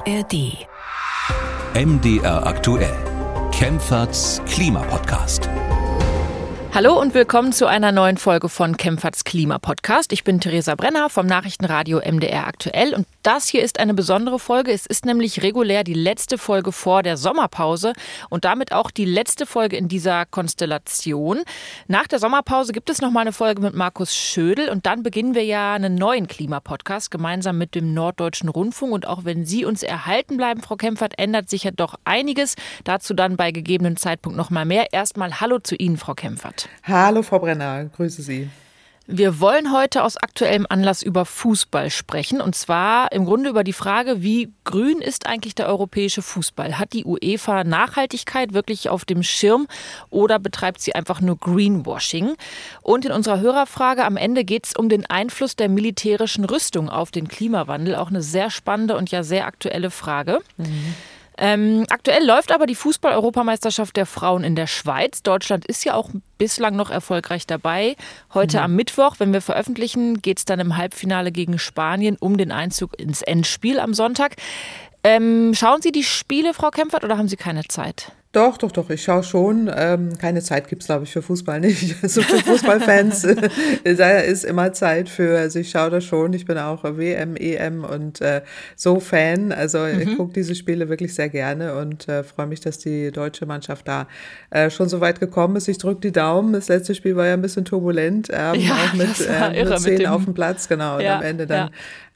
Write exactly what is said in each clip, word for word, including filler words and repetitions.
R D. M D R aktuell. Kempferts Klimapodcast. Hallo und willkommen zu einer neuen Folge von Kempferts Klimapodcast. Ich bin Theresa Brenner vom Nachrichtenradio M D R aktuell und das hier ist eine besondere Folge. Es ist nämlich regulär die letzte Folge vor der Sommerpause und damit auch die letzte Folge in dieser Konstellation. Nach der Sommerpause gibt es nochmal eine Folge mit Markus Schödel und dann beginnen wir ja einen neuen Klimapodcast gemeinsam mit dem Norddeutschen Rundfunk. Und auch wenn Sie uns erhalten bleiben, Frau Kempfert, ändert sich ja doch einiges. Dazu dann bei gegebenem Zeitpunkt nochmal mehr. Erstmal Hallo zu Ihnen, Frau Kempfert. Hallo Frau Brenner, grüße Sie. Wir wollen heute aus aktuellem Anlass über Fußball sprechen und zwar im Grunde über die Frage, wie grün ist eigentlich der europäische Fußball? Hat die UEFA Nachhaltigkeit wirklich auf dem Schirm oder betreibt sie einfach nur Greenwashing? Und in unserer Hörerfrage am Ende geht es um den Einfluss der militärischen Rüstung auf den Klimawandel. Auch eine sehr spannende und ja sehr aktuelle Frage. Mhm. Ähm, aktuell läuft aber die Fußball-Europameisterschaft der Frauen in der Schweiz. Deutschland ist ja auch bislang noch erfolgreich dabei. Heute mhm. am Mittwoch, wenn wir veröffentlichen, geht es dann im Halbfinale gegen Spanien um den Einzug ins Endspiel am Sonntag. Ähm, schauen Sie die Spiele, Frau Kempfert, oder haben Sie keine Zeit? Doch, doch, doch, ich schaue schon. Ähm, keine Zeit gibt's, glaube ich, für Fußball nicht. Also für Fußballfans da ist immer Zeit für, also ich schaue das schon. Ich bin auch W M, E M und äh, so Fan. Also mhm. ich gucke diese Spiele wirklich sehr gerne und äh, freue mich, dass die deutsche Mannschaft da äh, schon so weit gekommen ist. Ich drücke die Daumen. Das letzte Spiel war ja ein bisschen turbulent, ähm, ja, auch mit, äh, mit zehn auf dem Platz, genau. Ja, und am Ende dann ja.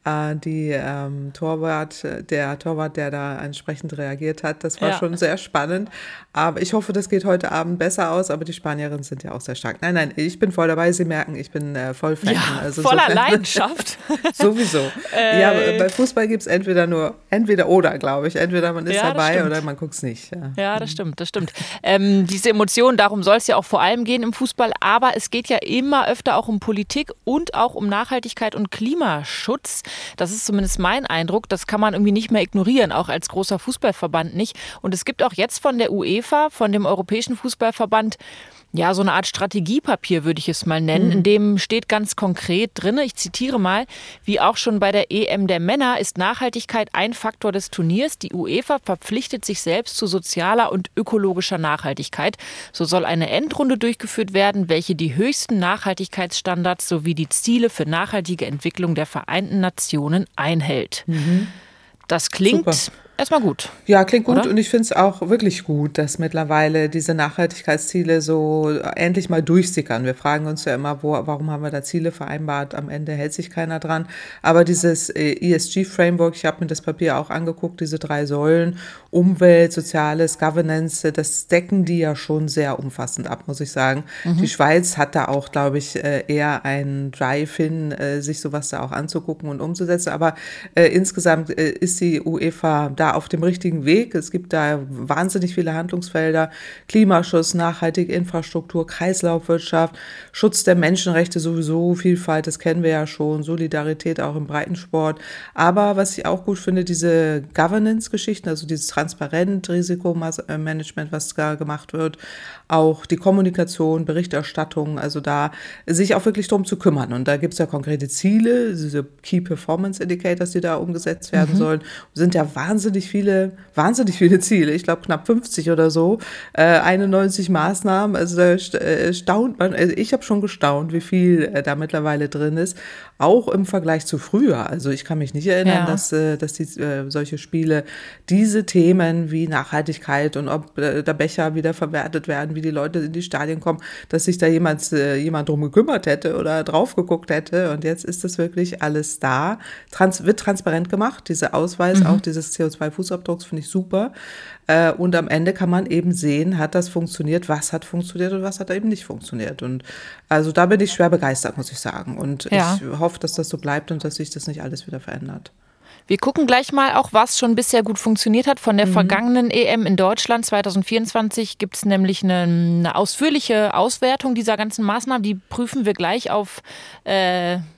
Die ähm, Torwart, der Torwart, der da entsprechend reagiert hat, das war ja. schon sehr spannend. Aber ich hoffe, das geht heute Abend besser aus. Aber die Spanierinnen sind ja auch sehr stark. Nein, nein, ich bin voll dabei. Sie merken, ich bin äh, voll Fan. Ja, also voller so Leidenschaft. Sowieso. Äh, ja, bei Fußball gibt es entweder nur, entweder oder, glaube ich. Entweder man ist ja, dabei oder man guckt es nicht. Ja. ja, das stimmt, das stimmt. Ähm, diese Emotionen, darum soll es ja auch vor allem gehen im Fußball. Aber es geht ja immer öfter auch um Politik und auch um Nachhaltigkeit und Klimaschutz. Das ist zumindest mein Eindruck, das kann man irgendwie nicht mehr ignorieren, auch als großer Fußballverband nicht. Und es gibt auch jetzt von der UEFA, von dem Europäischen Fußballverband, ja, so eine Art Strategiepapier, würde ich es mal nennen, mhm. in dem steht ganz konkret drin, ich zitiere mal, wie auch schon bei der E M der Männer ist Nachhaltigkeit ein Faktor des Turniers. Die UEFA verpflichtet sich selbst zu sozialer und ökologischer Nachhaltigkeit. So soll eine Endrunde durchgeführt werden, welche die höchsten Nachhaltigkeitsstandards sowie die Ziele für nachhaltige Entwicklung der Vereinten Nationen einhält. Mhm. Das klingt Super. Erstmal gut. Ja, klingt gut oder? Und ich finde es auch wirklich gut, dass mittlerweile diese Nachhaltigkeitsziele so endlich mal durchsickern. Wir fragen uns ja immer, wo, warum haben wir da Ziele vereinbart? Am Ende hält sich keiner dran. Aber dieses E S G-Framework, ich habe mir das Papier auch angeguckt, diese drei Säulen, Umwelt, Soziales, Governance, das decken die ja schon sehr umfassend ab, muss ich sagen. Mhm. Die Schweiz hat da auch, glaube ich, eher einen Drive hin, sich sowas da auch anzugucken und umzusetzen. Aber äh, insgesamt äh, ist die UEFA da auf dem richtigen Weg. Es gibt da wahnsinnig viele Handlungsfelder. Klimaschutz, nachhaltige Infrastruktur, Kreislaufwirtschaft, Schutz der Menschenrechte sowieso, Vielfalt, das kennen wir ja schon, Solidarität auch im Breitensport. Aber was ich auch gut finde, diese Governance-Geschichten, also dieses Transparent, Risikomanagement, was da gemacht wird, auch die Kommunikation, Berichterstattung, also da sich auch wirklich drum zu kümmern. Und da gibt es ja konkrete Ziele, diese Key Performance Indicators, die da umgesetzt werden mhm. sollen, sind ja wahnsinnig viele, wahnsinnig viele Ziele, ich glaube knapp fünfzig oder so, äh, einundneunzig Maßnahmen, also da äh, staunt man, also ich habe schon gestaunt, wie viel äh, da mittlerweile drin ist, auch im Vergleich zu früher. Also ich kann mich nicht erinnern, ja. dass, äh, dass die, äh, solche Spiele diese Themen wie Nachhaltigkeit und ob äh, der Becher wieder verwertet werden, wie die Leute in die Stadien kommen, dass sich da jemand, äh, jemand drum gekümmert hätte oder drauf geguckt hätte. Und jetzt ist das wirklich alles da. Trans- wird transparent gemacht, dieser Ausweis, mhm. auch dieses C O zwei Fußabdrucks finde ich super. Äh, und am Ende kann man eben sehen, hat das funktioniert, was hat funktioniert und was hat eben nicht funktioniert. Und also da bin ich schwer begeistert, muss ich sagen. Und ja. ich hoffe, dass das so bleibt und dass sich das nicht alles wieder verändert. Wir gucken gleich mal auch, was schon bisher gut funktioniert hat. Von der mhm. vergangenen E M in Deutschland zwanzig vierundzwanzig gibt es nämlich eine, eine ausführliche Auswertung dieser ganzen Maßnahmen. Die prüfen wir gleich auf äh,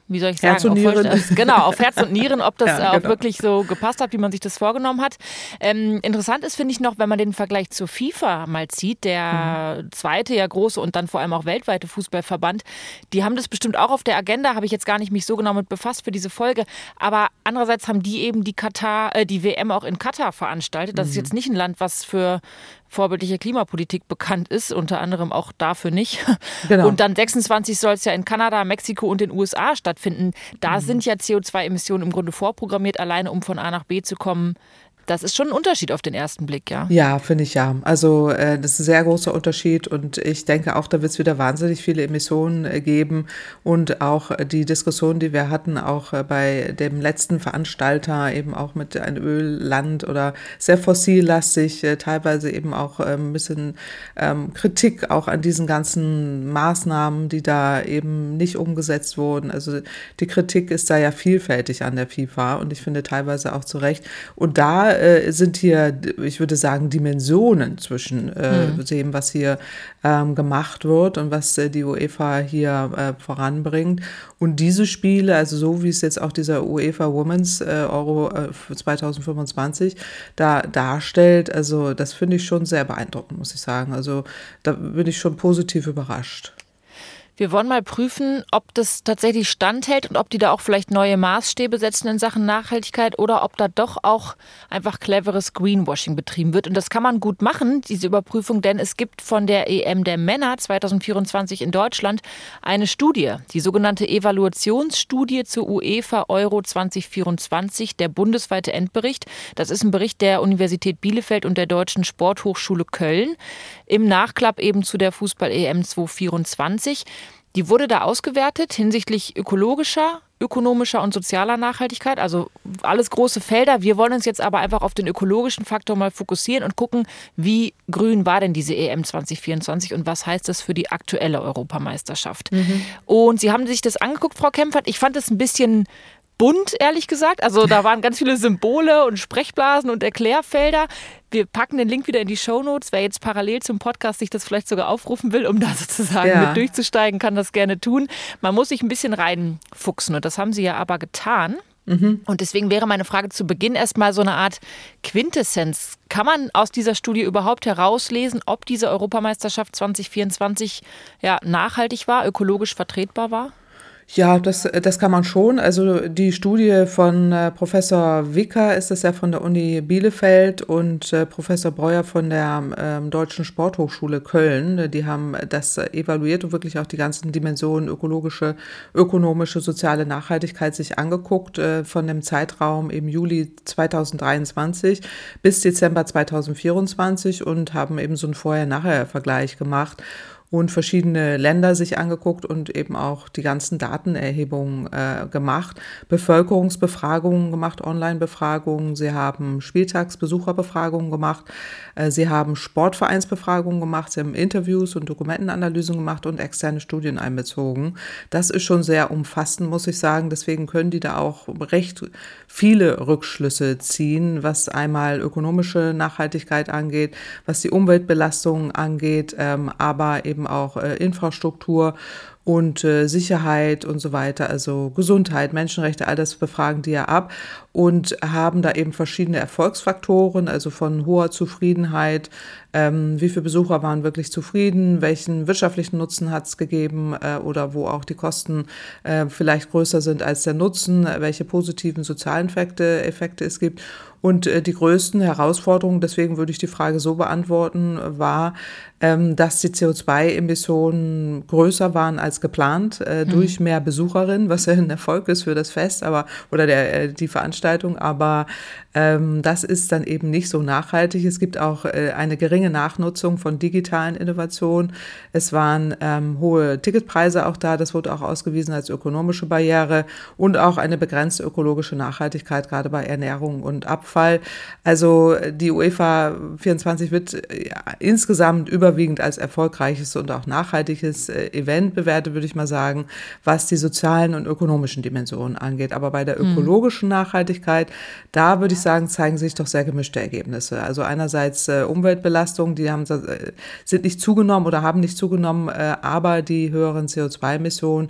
wie soll ich sagen, Herz und auf Nieren. Vollst- genau, auf Herz und Nieren, ob das Ja, äh, auch genau. wirklich so gepasst hat, wie man sich das vorgenommen hat. Ähm, interessant ist, finde ich noch, wenn man den Vergleich zur FIFA mal zieht, der mhm. zweite ja große und dann vor allem auch weltweite Fußballverband, die haben das bestimmt auch auf der Agenda, habe ich jetzt gar nicht mich so genau mit befasst für diese Folge, aber andererseits haben die eben die Katar, äh, die W M auch in Katar veranstaltet. Das mhm. ist jetzt nicht ein Land, was für vorbildliche Klimapolitik bekannt ist, unter anderem auch dafür nicht. Genau. Und dann sechsundzwanzig soll es ja in Kanada, Mexiko und den U S A stattfinden. Da mhm. sind ja C O zwei Emissionen im Grunde vorprogrammiert, alleine um von A nach B zu kommen. Das ist schon ein Unterschied auf den ersten Blick, ja? Ja, finde ich ja. Also äh, das ist ein sehr großer Unterschied und ich denke auch, da wird es wieder wahnsinnig viele Emissionen äh, geben und auch äh, die Diskussion, die wir hatten, auch äh, bei dem letzten Veranstalter, eben auch mit ein Ölland oder sehr fossillastig, äh, teilweise eben auch äh, ein bisschen ähm, Kritik auch an diesen ganzen Maßnahmen, die da eben nicht umgesetzt wurden. Also die Kritik ist da ja vielfältig an der FIFA und ich finde teilweise auch zu Recht. Und da sind hier, ich würde sagen, Dimensionen zwischen äh, mhm. dem, was hier ähm, gemacht wird und was äh, die UEFA hier äh, voranbringt. Und diese Spiele, also so wie es jetzt auch dieser UEFA Women's äh, Euro äh, zwanzig fünfundzwanzig da darstellt, also das finde ich schon sehr beeindruckend, muss ich sagen. Also da bin ich schon positiv überrascht. Wir wollen mal prüfen, ob das tatsächlich standhält und ob die da auch vielleicht neue Maßstäbe setzen in Sachen Nachhaltigkeit oder ob da doch auch einfach cleveres Greenwashing betrieben wird. Und das kann man gut machen, diese Überprüfung, denn es gibt von der E M der Männer zwanzig vierundzwanzig in Deutschland eine Studie, die sogenannte Evaluationsstudie zur UEFA Euro zwanzig vierundzwanzig, der bundesweite Endbericht. Das ist ein Bericht der Universität Bielefeld und der Deutschen Sporthochschule Köln im Nachklapp eben zu der Fußball-E M zwanzig vierundzwanzig. Die wurde da ausgewertet hinsichtlich ökologischer, ökonomischer und sozialer Nachhaltigkeit, also alles große Felder. Wir wollen uns jetzt aber einfach auf den ökologischen Faktor mal fokussieren und gucken, wie grün war denn diese E M zwanzig vierundzwanzig und was heißt das für die aktuelle Europameisterschaft. Mhm. Und Sie haben sich das angeguckt, Frau Kempfert. Ich fand es ein bisschen bunt, ehrlich gesagt. Also da waren ganz viele Symbole und Sprechblasen und Erklärfelder. Wir packen den Link wieder in die Shownotes. Wer jetzt parallel zum Podcast sich das vielleicht sogar aufrufen will, um da sozusagen ja. mit durchzusteigen, kann das gerne tun. Man muss sich ein bisschen reinfuchsen und das haben Sie ja aber getan. Mhm. Und deswegen wäre meine Frage zu Beginn erstmal so eine Art Quintessenz. Kann man aus dieser Studie überhaupt herauslesen, ob diese Europameisterschaft zwanzig vierundzwanzig ja, nachhaltig war, ökologisch vertretbar war? Ja, das, das kann man schon. Also die Studie von äh, Professor Wicker ist es ja von der Uni Bielefeld und äh, Professor Breuer von der ähm, Deutschen Sporthochschule Köln. Die haben das evaluiert und wirklich auch die ganzen Dimensionen ökologische, ökonomische, soziale Nachhaltigkeit sich angeguckt äh, von dem Zeitraum im Juli zweitausenddreiundzwanzig bis Dezember zweitausendvierundzwanzig und haben eben so einen Vorher-Nachher-Vergleich gemacht und verschiedene Länder sich angeguckt und eben auch die ganzen Datenerhebungen äh, gemacht, Bevölkerungsbefragungen gemacht, Online-Befragungen, sie haben Spieltagsbesucherbefragungen gemacht, äh, sie haben Sportvereinsbefragungen gemacht, sie haben Interviews und Dokumentenanalysen gemacht und externe Studien einbezogen. Das ist schon sehr umfassend, muss ich sagen, deswegen können die da auch recht viele Rückschlüsse ziehen, was einmal ökonomische Nachhaltigkeit angeht, was die Umweltbelastung angeht, ähm, aber eben auch äh, Infrastruktur und äh, Sicherheit und so weiter, also Gesundheit, Menschenrechte, all das befragen die ja ab und haben da eben verschiedene Erfolgsfaktoren, also von hoher Zufriedenheit, ähm, wie viele Besucher waren wirklich zufrieden, welchen wirtschaftlichen Nutzen hat es gegeben äh, oder wo auch die Kosten äh, vielleicht größer sind als der Nutzen, welche positiven sozialen Effekte, Effekte es gibt. Und äh, die größten Herausforderungen, deswegen würde ich die Frage so beantworten, war, ähm, dass die C O zwei Emissionen größer waren als geplant äh, mhm. durch mehr Besucherinnen, was ja ein Erfolg ist für das Fest, aber oder der äh, die Veranstaltung, aber ähm, das ist dann eben nicht so nachhaltig. Es gibt auch äh, eine geringe Nachnutzung von digitalen Innovationen. Es waren ähm, hohe Ticketpreise auch da, das wurde auch ausgewiesen als ökonomische Barriere und auch eine begrenzte ökologische Nachhaltigkeit, gerade bei Ernährung und Abfall. Also die UEFA vierundzwanzig wird ja, insgesamt überwiegend als erfolgreiches und auch nachhaltiges äh, Event bewertet, würde ich mal sagen, was die sozialen und ökonomischen Dimensionen angeht. Aber bei der ökologischen hm. Nachhaltigkeit, da würde ich sagen, zeigen sich doch sehr gemischte Ergebnisse. Also einerseits äh, Umweltbelastungen, die haben, äh, sind nicht zugenommen oder haben nicht zugenommen, äh, aber die höheren C O zwei Emissionen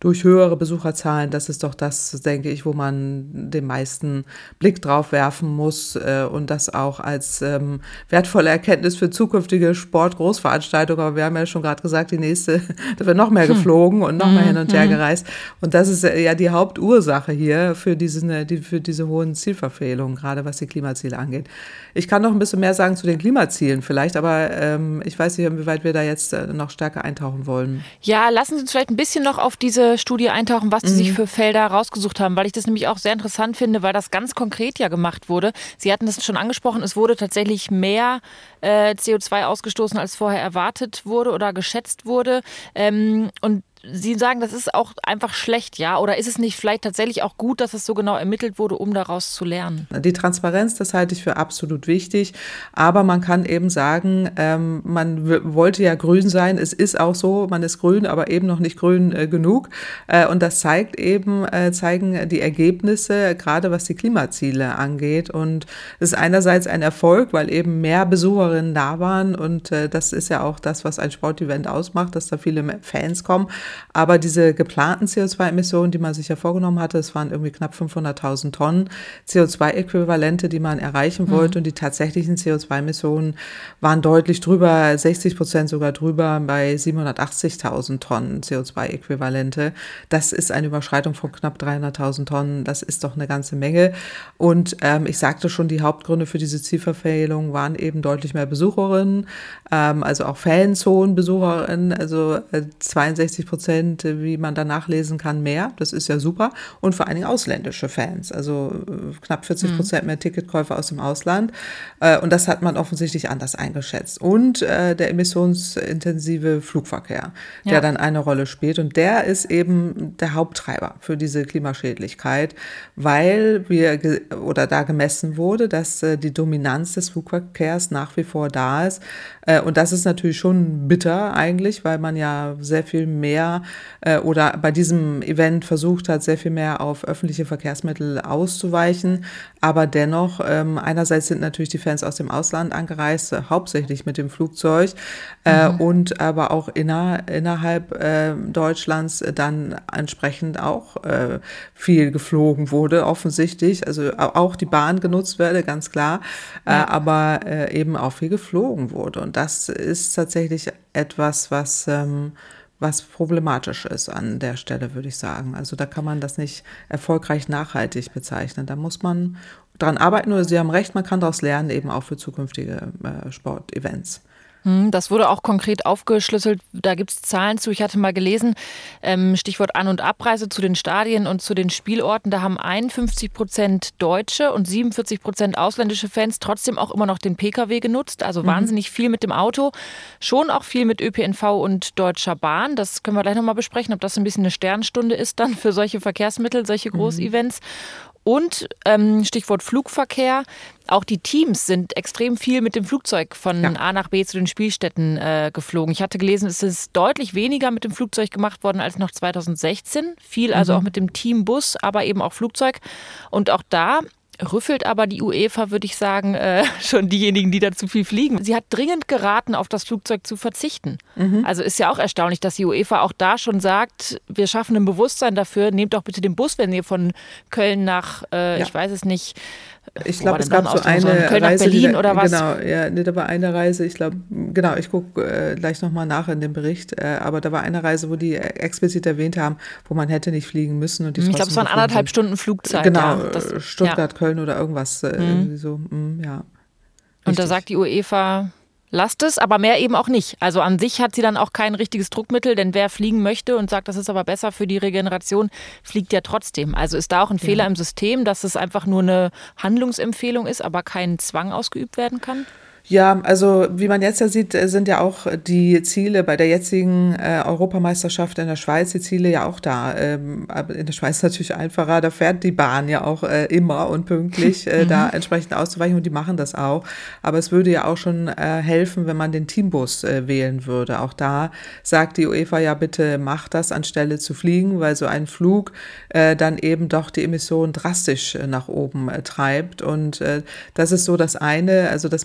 durch höhere Besucherzahlen. Das ist doch das, denke ich, wo man den meisten Blick drauf werfen muss äh, und das auch als ähm, wertvolle Erkenntnis für zukünftige Sport-Großveranstaltungen. Aber wir haben ja schon gerade gesagt, die nächste, da wird noch mehr geflogen und noch mehr hin und her gereist. Und das ist ja die Hauptursache hier für, diesen, die, für diese hohen Zielverfehlungen, gerade was die Klimaziele angeht. Ich kann noch ein bisschen mehr sagen zu den Klimazielen vielleicht, aber ähm, ich weiß nicht, inwieweit wir da jetzt äh, noch stärker eintauchen wollen. Ja, lassen Sie uns vielleicht ein bisschen noch auf diese Studie eintauchen, was Sie mhm. sich für Felder rausgesucht haben, weil ich das nämlich auch sehr interessant finde, weil das ganz konkret ja gemacht wurde. Sie hatten das schon angesprochen, es wurde tatsächlich mehr äh, C O zwei ausgestoßen, als vorher erwartet wurde oder geschätzt wurde. Ähm, und Sie sagen, das ist auch einfach schlecht, ja? Oder ist es nicht vielleicht tatsächlich auch gut, dass es so genau ermittelt wurde, um daraus zu lernen? Die Transparenz, das halte ich für absolut wichtig. Aber man kann eben sagen, ähm, man w- wollte ja grün sein. Es ist auch so, man ist grün, aber eben noch nicht grün äh, genug. Äh, und das zeigt eben, äh, zeigen die Ergebnisse, gerade was die Klimaziele angeht. Und es ist einerseits ein Erfolg, weil eben mehr Besucherinnen da waren. Und äh, das ist ja auch das, was ein Sportevent ausmacht, dass da viele Fans kommen. Aber diese geplanten C O zwei Emissionen, die man sich ja vorgenommen hatte, es waren irgendwie knapp fünfhunderttausend Tonnen C O zwei Äquivalente, die man erreichen wollte. Mhm. Und die tatsächlichen C O zwei Emissionen waren deutlich drüber, sechzig Prozent sogar drüber, bei siebenhundertachtzigtausend Tonnen C O zwei Äquivalente. Das ist eine Überschreitung von knapp dreihunderttausend Tonnen. Das ist doch eine ganze Menge. Und ähm, ich sagte schon, die Hauptgründe für diese Zielverfehlung waren eben deutlich mehr Besucherinnen, ähm, also auch Fanzone-Besucherinnen, also äh, zweiundsechzig Prozent, wie man da nachlesen kann, mehr. Das ist ja super. Und vor allen Dingen ausländische Fans, also knapp vierzig Prozent mehr Ticketkäufer aus dem Ausland. Und das hat man offensichtlich anders eingeschätzt. Und äh, der emissionsintensive Flugverkehr, der ja dann eine Rolle spielt. Und der ist eben der Haupttreiber für diese Klimaschädlichkeit, weil wir ge- oder da gemessen wurde, dass äh, die Dominanz des Flugverkehrs nach wie vor da ist. Äh, und das ist natürlich schon bitter eigentlich, weil man ja sehr viel mehr äh, oder bei diesem Event versucht hat, sehr viel mehr auf öffentliche Verkehrsmittel auszuweichen. Aber dennoch, ähm, einerseits sind natürlich die Fans aus dem Ausland angereist, äh, hauptsächlich mit dem Flugzeug, äh, mhm. und aber auch inner, innerhalb äh, Deutschlands dann entsprechend auch äh, viel geflogen wurde, offensichtlich. Also auch die Bahn genutzt werde, ganz klar, ja. äh, aber äh, eben auch viel geflogen wurde. Und das ist tatsächlich etwas, was ähm, was problematisch ist an der Stelle, würde ich sagen. Also da kann man das nicht erfolgreich nachhaltig bezeichnen. Da muss man dran arbeiten, oder Sie haben recht, man kann daraus lernen, eben auch für zukünftige äh, Sportevents. Das wurde auch konkret aufgeschlüsselt, da gibt es Zahlen zu. Ich hatte mal gelesen, Stichwort An- und Abreise zu den Stadien und zu den Spielorten, da haben einundfünfzig Prozent deutsche und siebenundvierzig Prozent ausländische Fans trotzdem auch immer noch den Pkw genutzt, also mhm. wahnsinnig viel mit dem Auto, schon auch viel mit Ö P N V und Deutscher Bahn. Das können wir gleich nochmal besprechen, ob das ein bisschen eine Sternstunde ist dann für solche Verkehrsmittel, solche Großevents. Mhm. Und ähm, Stichwort Flugverkehr, auch die Teams sind extrem viel mit dem Flugzeug von ja. A nach B zu den Spielstätten äh, geflogen. Ich hatte gelesen, es ist deutlich weniger mit dem Flugzeug gemacht worden als noch zweitausendsechzehn. Viel also mhm. auch mit dem Teambus, aber eben auch Flugzeug. Und auch da rüffelt aber die UEFA, würde ich sagen, äh, schon diejenigen, die da zu viel fliegen. Sie hat dringend geraten, auf das Flugzeug zu verzichten. Mhm. Also ist ja auch erstaunlich, dass die UEFA auch da schon sagt, wir schaffen ein Bewusstsein dafür, nehmt doch bitte den Bus, wenn ihr von Köln nach, äh, ja. ich weiß es nicht, ich glaube, es gab so eine Köln Reise, nach Berlin die, oder was? Genau, ja, nee, da war eine Reise, ich glaube, genau, ich gucke äh, gleich nochmal nach in dem Bericht, äh, aber da war eine Reise, wo die explizit erwähnt haben, wo man hätte nicht fliegen müssen. Und die ich glaube, es waren anderthalb sind. Stunden Flugzeit. Genau, ja, das, Stuttgart, ja. Köln oder irgendwas, äh, mhm. irgendwie so, mh, ja. Richtig. Und da sagt die UEFA, lasst es, aber mehr eben auch nicht. Also an sich hat sie dann auch kein richtiges Druckmittel, denn wer fliegen möchte und sagt, das ist aber besser für die Regeneration, fliegt ja trotzdem. Also ist da auch ein ja. Fehler im System, dass es einfach nur eine Handlungsempfehlung ist, aber kein Zwang ausgeübt werden kann? Ja, also wie man jetzt ja sieht, sind ja auch die Ziele bei der jetzigen äh, Europameisterschaft in der Schweiz, die Ziele ja auch da. Ähm, aber in der Schweiz ist natürlich einfacher, da fährt die Bahn ja auch äh, immer und pünktlich äh, mhm. da entsprechend auszuweichen und die machen das auch. Aber es würde ja auch schon äh, helfen, wenn man den Teambus äh, wählen würde. Auch da sagt die UEFA ja, bitte macht das, anstelle zu fliegen, weil so ein Flug äh, dann eben doch die Emissionen drastisch äh, nach oben äh, treibt. Und äh, das ist so das eine, also dass man gerade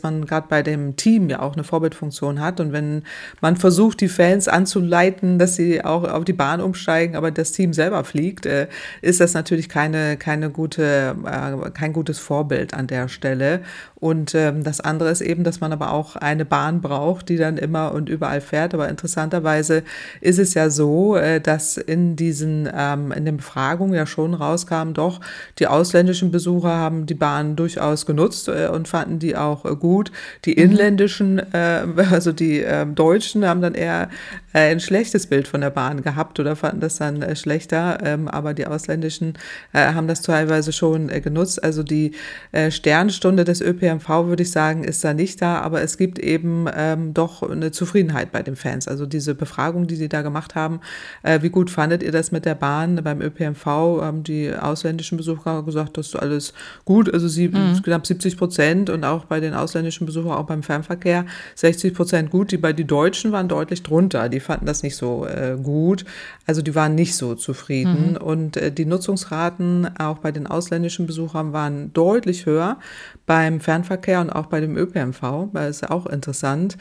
gerade bei dem Team ja auch eine Vorbildfunktion hat. Und wenn man versucht, die Fans anzuleiten, dass sie auch auf die Bahn umsteigen, aber das Team selber fliegt, äh, ist das natürlich keine, keine gute, äh, kein gutes Vorbild an der Stelle. Und ähm, das andere ist eben, dass man aber auch eine Bahn braucht, die dann immer und überall fährt. Aber interessanterweise ist es ja so, äh, dass in diesen, ähm, in den Befragungen ja schon rauskam, doch, die ausländischen Besucher haben die Bahn durchaus genutzt äh, und fanden die auch äh, gut. Die inländischen, äh, also die äh, Deutschen, haben dann eher äh, ein schlechtes Bild von der Bahn gehabt oder fanden das dann äh, schlechter. Ähm, aber die ausländischen äh, haben das teilweise schon äh, genutzt. Also die äh, Sternstunde des Ö P N V, würde ich sagen, ist da nicht da, aber es gibt eben ähm, doch eine Zufriedenheit bei den Fans. Also diese Befragung, die sie da gemacht haben, äh, wie gut fandet ihr das mit der Bahn? Beim Ö P N V haben die ausländischen Besucher gesagt, das ist alles gut. Also sie, mhm. knapp siebzig Prozent und auch bei den ausländischen Besuchern, auch beim Fernverkehr, sechzig Prozent gut. Die bei die Deutschen waren deutlich drunter. Die fanden das nicht so äh, gut. Also die waren nicht so zufrieden. Mhm. Und äh, die Nutzungsraten auch bei den ausländischen Besuchern waren deutlich höher beim Fernverkehr und auch bei dem Ö P N V. Das ist ja auch interessant.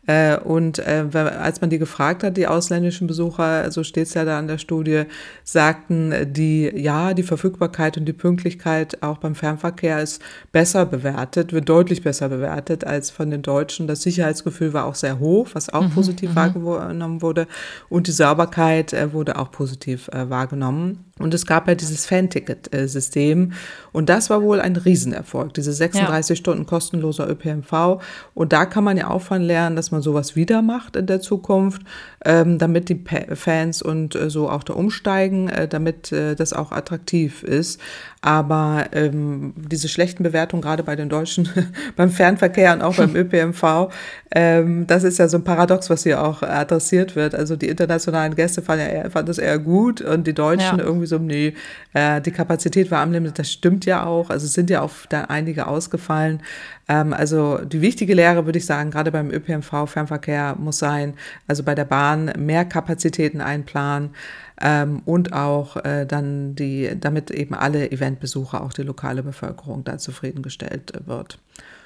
Und äh, als man die gefragt hat, die ausländischen Besucher, so steht es ja da in der Studie, sagten die, ja, die Verfügbarkeit und die Pünktlichkeit auch beim Fernverkehr ist besser bewertet, wird deutlich besser bewertet als von den Deutschen. Das Sicherheitsgefühl war auch sehr hoch, was auch mhm, positiv mhm. wahrgenommen wurde. Und die Sauberkeit äh, wurde auch positiv äh, wahrgenommen. Und es gab ja dieses Fan-Ticket-System und das war wohl ein Riesenerfolg, diese sechsunddreißig ja. Stunden kostenloser Ö P N V. Und da kann man ja auch von lernen, dass man sowas wieder macht in der Zukunft, ähm, damit die P- Fans und äh, so auch da umsteigen, äh, damit äh, das auch attraktiv ist. Aber ähm, diese schlechten Bewertungen, gerade bei den Deutschen, beim Fernverkehr und auch beim Ö P N V, ähm, das ist ja so ein Paradox, was hier auch adressiert wird. Also die internationalen Gäste fanden, ja eher, fanden das eher gut und die Deutschen ja. irgendwie so, nee, äh, die Kapazität war am Limit, das stimmt ja auch. Also es sind ja auch da einige ausgefallen. Ähm, also die wichtige Lehre, würde ich sagen, gerade beim Ö P N V, Fernverkehr muss sein, also bei der Bahn mehr Kapazitäten einplanen. Ähm, und auch äh, dann die, damit eben alle Eventbesucher, auch die lokale Bevölkerung da zufriedengestellt äh, wird.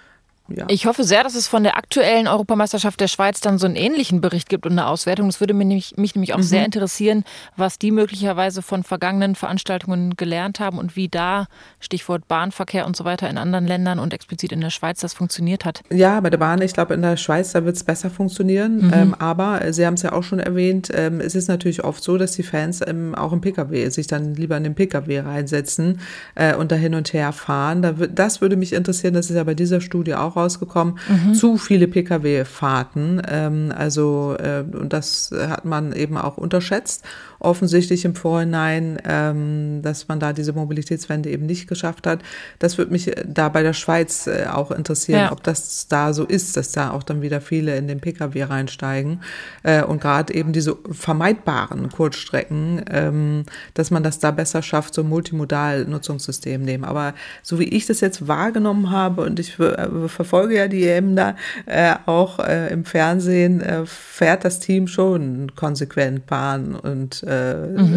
Ja. Ich hoffe sehr, dass es von der aktuellen Europameisterschaft der Schweiz dann so einen ähnlichen Bericht gibt und eine Auswertung. Das würde mich nämlich, mich nämlich auch mhm. sehr interessieren, was die möglicherweise von vergangenen Veranstaltungen gelernt haben und wie da, Stichwort Bahnverkehr und so weiter, in anderen Ländern und explizit in der Schweiz das funktioniert hat. Ja, bei der Bahn, ich glaube, in der Schweiz, da wird es besser funktionieren. Mhm. Ähm, aber Sie haben es ja auch schon erwähnt, ähm, es ist natürlich oft so, dass die Fans ähm, auch im P K W sich dann lieber in den P K W reinsetzen äh, und da hin und her fahren. Da w- das würde mich interessieren, das ist ja bei dieser Studie auch rausgekommen, mhm. zu viele P K W-Fahrten. Ähm, also, äh, und das hat man eben auch unterschätzt, offensichtlich im Vorhinein, ähm, dass man da diese Mobilitätswende eben nicht geschafft hat. Das würde mich da bei der Schweiz äh, auch interessieren, ja. ob das da so ist, dass da auch dann wieder viele in den P K W reinsteigen. Äh, und gerade eben diese vermeidbaren Kurzstrecken, ähm, dass man das da besser schafft, so ein Multimodal-Nutzungssystem nehmen. Aber so wie ich das jetzt wahrgenommen habe und ich äh, verfolge ja die E M da äh, auch äh, im Fernsehen, äh, fährt das Team schon konsequent Bahn und äh,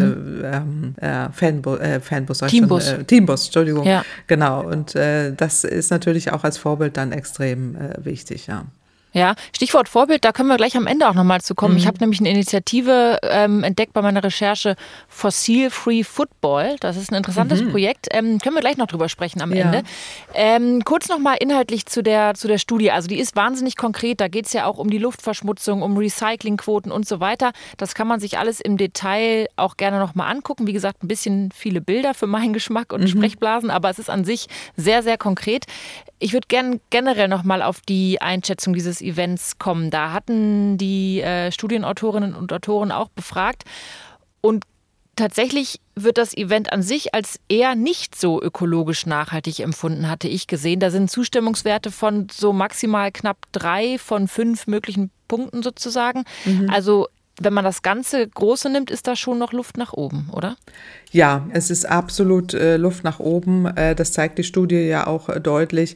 mhm. äh, äh, Fanbus, äh, Fanbus Teambus. Schon, äh, Teambus, Entschuldigung. Ja. Genau. Und äh, das ist natürlich auch als Vorbild dann extrem äh, wichtig, ja. Ja, Stichwort Vorbild, da können wir gleich am Ende auch nochmal zu kommen. Mhm. Ich habe nämlich eine Initiative ähm, entdeckt bei meiner Recherche, Fossil Free Football. Das ist ein interessantes mhm. Projekt. Ähm, können wir gleich noch drüber sprechen am ja. Ende. Ähm, kurz nochmal inhaltlich zu der, zu der Studie. Also die ist wahnsinnig konkret. Da geht es ja auch um die Luftverschmutzung, um Recyclingquoten und so weiter. Das kann man sich alles im Detail auch gerne nochmal angucken. Wie gesagt, ein bisschen viele Bilder für meinen Geschmack und mhm. Sprechblasen, aber es ist an sich sehr, sehr konkret. Ich würde gerne generell nochmal auf die Einschätzung dieses Events kommen. Da hatten die äh, Studienautorinnen und Autoren auch befragt. Und tatsächlich wird das Event an sich als eher nicht so ökologisch nachhaltig empfunden, hatte ich gesehen. Da sind Zustimmungswerte von so maximal knapp drei von fünf möglichen Punkten sozusagen. Mhm. Also wenn man das ganze Große nimmt, ist da schon noch Luft nach oben, oder? Ja, es ist absolut äh, Luft nach oben. Äh, das zeigt die Studie ja auch äh, deutlich.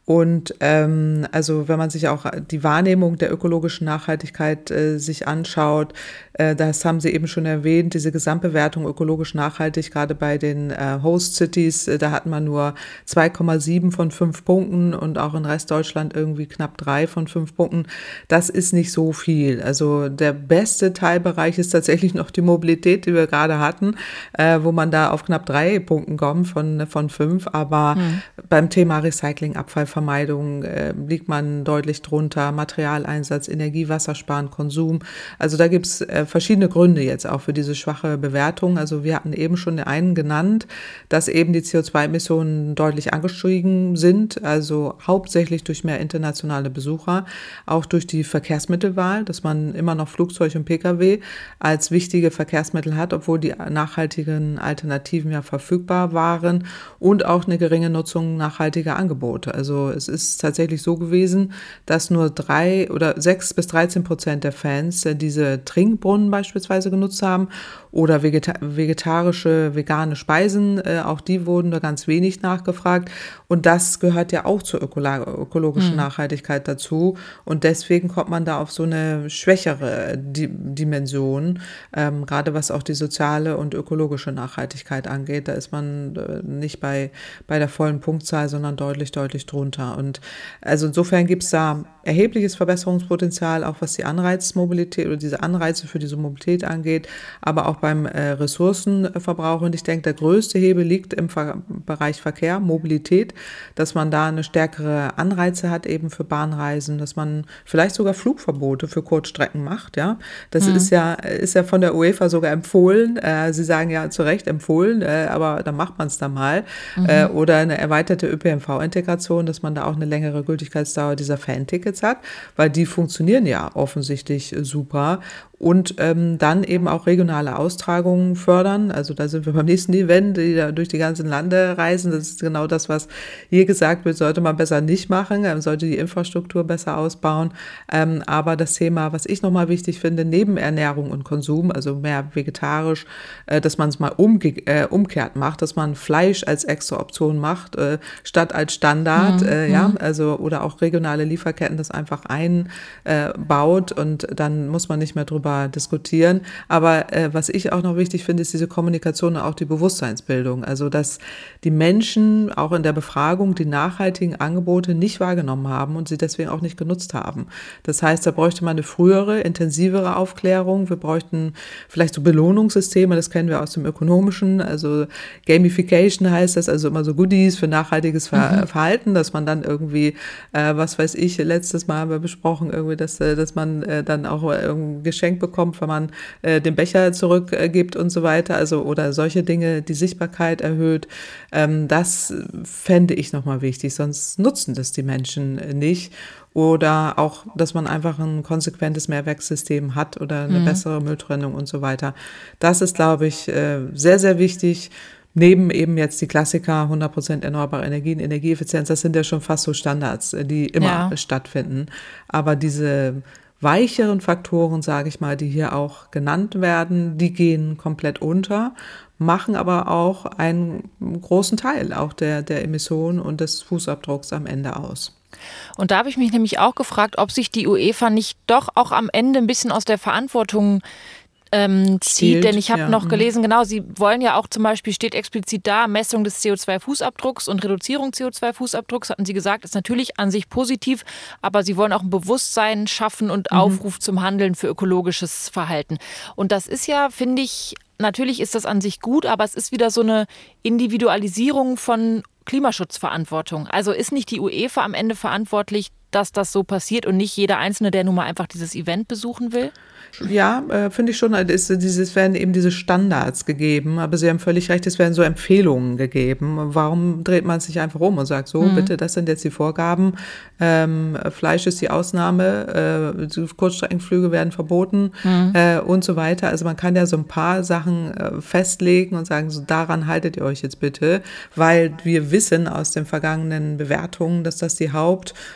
Und ähm, also wenn man sich auch die Wahrnehmung der ökologischen Nachhaltigkeit äh, sich anschaut, äh, das haben Sie eben schon erwähnt, diese Gesamtbewertung ökologisch nachhaltig, gerade bei den äh, Host Cities, äh, da hat man nur zwei Komma sieben von fünf Punkten und auch in Restdeutschland irgendwie knapp drei von fünf Punkten. Das ist nicht so viel. Also der beste Teilbereich ist tatsächlich noch die Mobilität, die wir gerade hatten, äh, wo man da auf knapp drei Punkten kommt von, von fünf. Aber hm. beim Thema Recycling, Abfallvermeidung äh, liegt man deutlich drunter. Materialeinsatz, Energie, Wassersparen, Konsum. Also da gibt es äh, verschiedene Gründe jetzt auch für diese schwache Bewertung. Also wir hatten eben schon einen genannt, dass eben die C O zwei Emissionen deutlich angestiegen sind. Also hauptsächlich durch mehr internationale Besucher, auch durch die Verkehrsmittelwahl, dass man immer noch Flugzeug und Pkw als wichtige Verkehrsmittel hat, obwohl die nachhaltigen Alternativen ja verfügbar waren, und auch eine geringe Nutzung nachhaltiger Angebote. Also es ist tatsächlich so gewesen, dass nur drei oder sechs bis dreizehn Prozent der Fans diese Trinkbrunnen beispielsweise genutzt haben oder vegeta- vegetarische, vegane Speisen, äh, auch die wurden da ganz wenig nachgefragt. Und das gehört ja auch zur ökolo- ökologischen mhm. Nachhaltigkeit dazu. Und deswegen kommt man da auf so eine schwächere Di- Dimension, ähm, gerade was auch die soziale und ökologische Nachhaltigkeit angeht. Da ist man äh, nicht bei, bei der vollen Punktzahl, sondern deutlich, deutlich drunter. Und also insofern gibt es da erhebliches Verbesserungspotenzial, auch was die Anreizmobilität oder diese Anreize für diese Mobilität angeht, aber auch beim äh, Ressourcenverbrauch. Und ich denke, der größte Hebel liegt im Ver- Bereich Verkehr, Mobilität, dass man da eine stärkere Anreize hat eben für Bahnreisen, dass man vielleicht sogar Flugverbote für Kurzstrecken macht. Ja, das mhm. ist ja ist ja von der UEFA sogar empfohlen. Äh, Sie sagen ja zu Recht empfohlen, äh, aber dann macht man es dann mal. Mhm. Äh, oder eine erweiterte Ö P N V-Integration, dass man da auch eine längere Gültigkeitsdauer dieser Fan-Tickets hat, weil die funktionieren ja offensichtlich super. Und ähm, dann eben auch regionale Austragungen fördern. Also da sind wir beim nächsten Event, die da durch die ganzen Lande reisen. Das ist genau das, was hier gesagt wird, sollte man besser nicht machen, man sollte die Infrastruktur besser ausbauen. Ähm, aber das Thema, was ich nochmal wichtig finde, neben Ernährung und Konsum, also mehr vegetarisch, äh, dass man es mal umge- äh, umkehrt macht, dass man Fleisch als extra Option macht, äh, statt als Standard, mhm. äh, ja, also oder auch regionale Lieferketten das einfach einbaut äh, und dann muss man nicht mehr drüber diskutieren. Aber äh, was ich auch noch wichtig finde, ist diese Kommunikation und auch die Bewusstseinsbildung. Also, dass die Menschen auch in der Befragung die nachhaltigen Angebote nicht wahrgenommen haben und sie deswegen auch nicht genutzt haben. Das heißt, da bräuchte man eine frühere, intensivere Aufklärung. Wir bräuchten vielleicht so Belohnungssysteme, das kennen wir aus dem Ökonomischen. Also Gamification heißt das, also immer so Goodies für nachhaltiges Ver- mhm. Verhalten, dass man dann irgendwie, äh, was weiß ich, letztes Mal haben wir besprochen, irgendwie, dass, dass man äh, dann auch ein Geschenk bekommt, wenn man äh, den Becher zurückgibt äh, und so weiter, also oder solche Dinge, die Sichtbarkeit erhöht, ähm, das fände ich nochmal wichtig, sonst nutzen das die Menschen nicht. Oder auch, dass man einfach ein konsequentes Mehrwerkssystem hat oder eine mhm. bessere Mülltrennung und so weiter. Das ist, glaube ich, äh, sehr, sehr wichtig. Neben eben jetzt die Klassiker, hundert Prozent erneuerbare Energien, Energieeffizienz, das sind ja schon fast so Standards, die immer ja. stattfinden. Aber diese weicheren Faktoren, sage ich mal, die hier auch genannt werden, die gehen komplett unter, machen aber auch einen großen Teil auch der, der Emissionen und des Fußabdrucks am Ende aus. Und da habe ich mich nämlich auch gefragt, ob sich die UEFA nicht doch auch am Ende ein bisschen aus der Verantwortung Ähm, zieht, denn ich habe ja. noch gelesen, genau, Sie wollen ja auch zum Beispiel, steht explizit da, Messung des C O zwei Fußabdrucks und Reduzierung C O zwei Fußabdrucks, hatten Sie gesagt, ist natürlich an sich positiv, aber Sie wollen auch ein Bewusstsein schaffen und mhm. Aufruf zum Handeln für ökologisches Verhalten. Und das ist ja, finde ich, natürlich ist das an sich gut, aber es ist wieder so eine Individualisierung von Klimaschutzverantwortung. Also ist nicht die UEFA am Ende verantwortlich, dass das so passiert und nicht jeder Einzelne, der nun mal einfach dieses Event besuchen will? Ja, äh, finde ich schon, es, dieses, werden eben diese Standards gegeben, aber Sie haben völlig recht, es werden so Empfehlungen gegeben. Warum dreht man sich einfach um und sagt, so, mhm. bitte, das sind jetzt die Vorgaben, ähm, Fleisch ist die Ausnahme, äh, Kurzstreckenflüge werden verboten mhm. äh, und so weiter. Also man kann ja so ein paar Sachen äh, festlegen und sagen, so daran haltet ihr euch jetzt bitte, weil wir wissen aus den vergangenen Bewertungen, dass das die Hauptfaktoren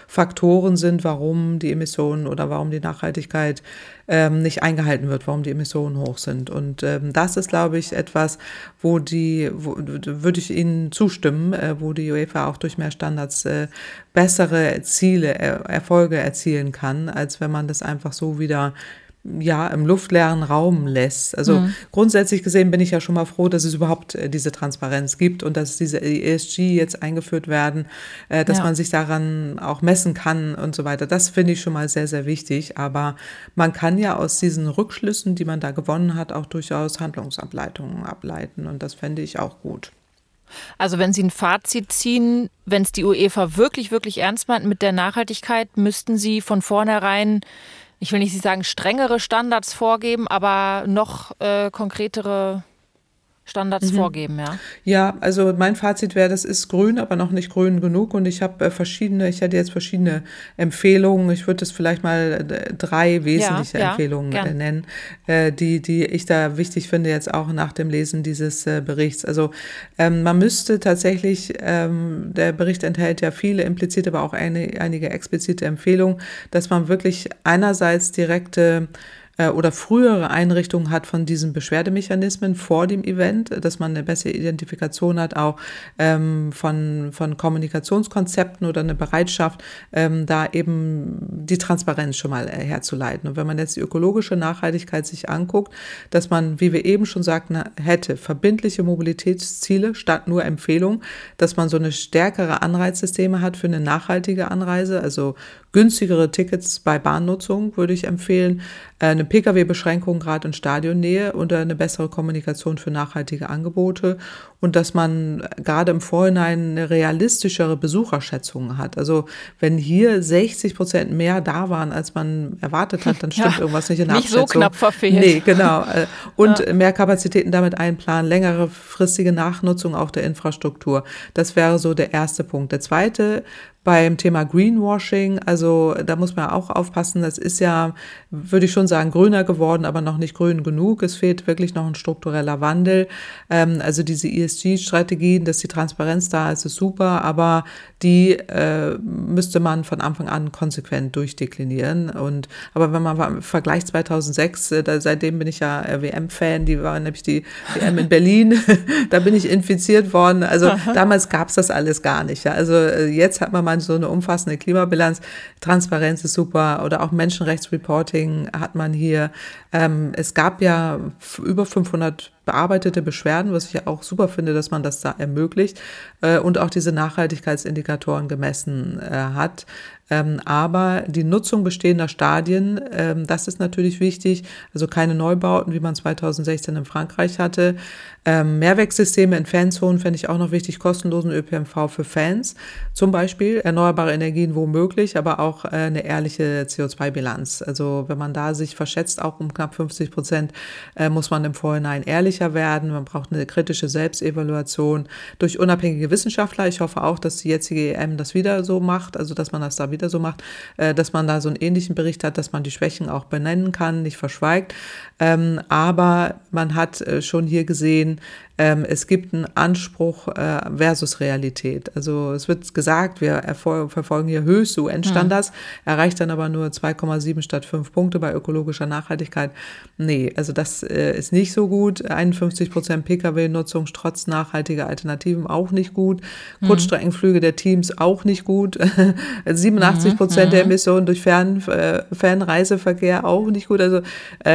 Faktoren sind, warum die Emissionen oder warum die Nachhaltigkeit ähm, nicht eingehalten wird, warum die Emissionen hoch sind. Und ähm, das ist, glaube ich, etwas, wo die, wo, würde ich Ihnen zustimmen, äh, wo die UEFA auch durch mehr Standards äh, bessere Ziele, er, Erfolge erzielen kann, als wenn man das einfach so wieder ja, im luftleeren Raum lässt. Also mhm. grundsätzlich gesehen bin ich ja schon mal froh, dass es überhaupt äh, diese Transparenz gibt und dass diese E S G jetzt eingeführt werden, äh, dass ja. man sich daran auch messen kann und so weiter. Das finde ich schon mal sehr, sehr wichtig. Aber man kann ja aus diesen Rückschlüssen, die man da gewonnen hat, auch durchaus Handlungsableitungen ableiten. Und das fände ich auch gut. Also wenn Sie ein Fazit ziehen, wenn es die UEFA wirklich, wirklich ernst meint mit der Nachhaltigkeit, müssten Sie von vornherein, ich will nicht sagen strengere Standards vorgeben, aber noch äh, konkretere Standards mhm. vorgeben, ja? Ja, also mein Fazit wäre, das ist grün, aber noch nicht grün genug und ich habe äh, verschiedene, ich hätte jetzt verschiedene Empfehlungen, ich würde es vielleicht mal äh, drei wesentliche ja, Empfehlungen ja, äh, nennen, äh, die, die ich da wichtig finde, jetzt auch nach dem Lesen dieses äh, Berichts. Also ähm, man müsste tatsächlich, ähm, der Bericht enthält ja viele implizite, aber auch eine, einige explizite Empfehlungen, dass man wirklich einerseits direkte oder frühere Einrichtungen hat von diesen Beschwerdemechanismen vor dem Event, dass man eine bessere Identifikation hat, auch ähm, von, von Kommunikationskonzepten oder eine Bereitschaft, ähm, da eben die Transparenz schon mal äh, herzuleiten. Und wenn man jetzt die ökologische Nachhaltigkeit sich anguckt, dass man, wie wir eben schon sagten, hätte verbindliche Mobilitätsziele statt nur Empfehlungen, dass man so eine stärkere Anreizsysteme hat für eine nachhaltige Anreise, also günstigere Tickets bei Bahnnutzung würde ich empfehlen, eine P K W-Beschränkung gerade in Stadionnähe und eine bessere Kommunikation für nachhaltige Angebote und dass man gerade im Vorhinein eine realistischere Besucherschätzung hat. Also wenn hier sechzig Prozent mehr da waren, als man erwartet hat, dann stimmt ja, irgendwas nicht in der nicht Abschätzung. Nicht so knapp verfehlt. Nee, genau. Und ja. mehr Kapazitäten damit einplanen, längere fristige Nachnutzung auch der Infrastruktur. Das wäre so der erste Punkt. Der zweite, beim Thema Greenwashing, also da muss man auch aufpassen, das ist ja, würde ich schon sagen, grüner geworden, aber noch nicht grün genug. Es fehlt wirklich noch ein struktureller Wandel. Ähm, also diese E S G-Strategien, dass die Transparenz da ist, ist super, aber die äh, müsste man von Anfang an konsequent durchdeklinieren. Und, aber wenn man vergleicht zweitausendsechs, äh, da, seitdem bin ich ja äh, W M-Fan, die war nämlich die W M in Berlin, da bin ich infiziert worden. Also damals gab es das alles gar nicht. Ja. Also äh, jetzt hat man mal so eine umfassende Klimabilanz. Transparenz ist super oder auch Menschenrechtsreporting hat man hier. Ähm, es gab ja über fünfhundert bearbeitete Beschwerden, was ich ja auch super finde, dass man das da ermöglicht äh, und auch diese Nachhaltigkeitsindikatoren gemessen äh, hat. Ähm, aber die Nutzung bestehender Stadien, ähm, das ist natürlich wichtig. Also keine Neubauten, wie man zweitausendsechzehn in Frankreich hatte. Ähm, Mehrwegsysteme in Fanzonen fände ich auch noch wichtig, kostenlosen Ö P N V für Fans. Zum Beispiel erneuerbare Energien womöglich, aber auch äh, eine ehrliche C O zwei Bilanz. Also wenn man da sich verschätzt, auch um knapp fünfzig Prozent, äh, muss man im Vorhinein ehrlicher werden. Man braucht eine kritische Selbstevaluation durch unabhängige Wissenschaftler. Ich hoffe auch, dass die jetzige E M das wieder so macht, also dass man das da wieder so macht, äh, dass man da so einen ähnlichen Bericht hat, dass man die Schwächen auch benennen kann, nicht verschweigt. Ähm, aber man hat äh, schon hier gesehen, ähm, es gibt einen Anspruch äh, versus Realität. Also es wird gesagt, wir erfol- verfolgen hier höchste U N-Standards, mhm. erreicht dann aber nur zwei Komma sieben statt fünf Punkte bei ökologischer Nachhaltigkeit. Nee, also das äh, ist nicht so gut. einundfünfzig Prozent P K W-Nutzung trotz nachhaltiger Alternativen auch nicht gut. Mhm. Kurzstreckenflüge der Teams auch nicht gut. siebenundachtzig Prozent mhm. der Emissionen durch Fern, äh, Fernreiseverkehr auch nicht gut. Also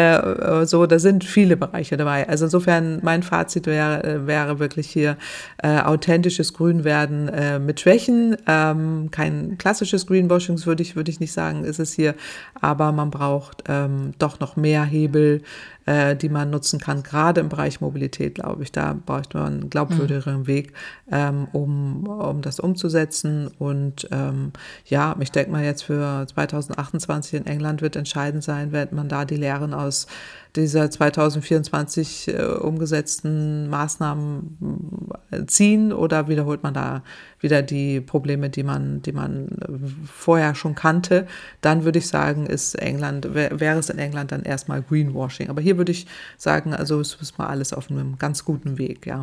äh, so, da sind viele Bereiche dabei. Also insofern mein Fazit wäre, wäre wirklich hier äh, authentisches Grünwerden äh, mit Schwächen. Ähm, kein klassisches Greenwashing, würde ich, würde ich nicht sagen, ist es hier. Aber man braucht ähm, doch noch mehr Hebel, äh, die man nutzen kann, gerade im Bereich Mobilität, glaube ich. Da braucht man einen glaubwürdigeren mhm. Weg, ähm, um, um das umzusetzen. Und ähm, ja, ich denke mal jetzt für zweitausendachtundzwanzig in England wird entscheidend sein, wird man da die Lehren aus dieser zweitausendvierundzwanzig äh, umgesetzten Maßnahmen äh, ziehen oder wiederholt man da wieder die Probleme, die man, die man vorher schon kannte, dann würde ich sagen, ist England, wär, wäre es in England dann erstmal Greenwashing. Aber hier würde ich sagen, also es ist mal alles auf einem ganz guten Weg, ja.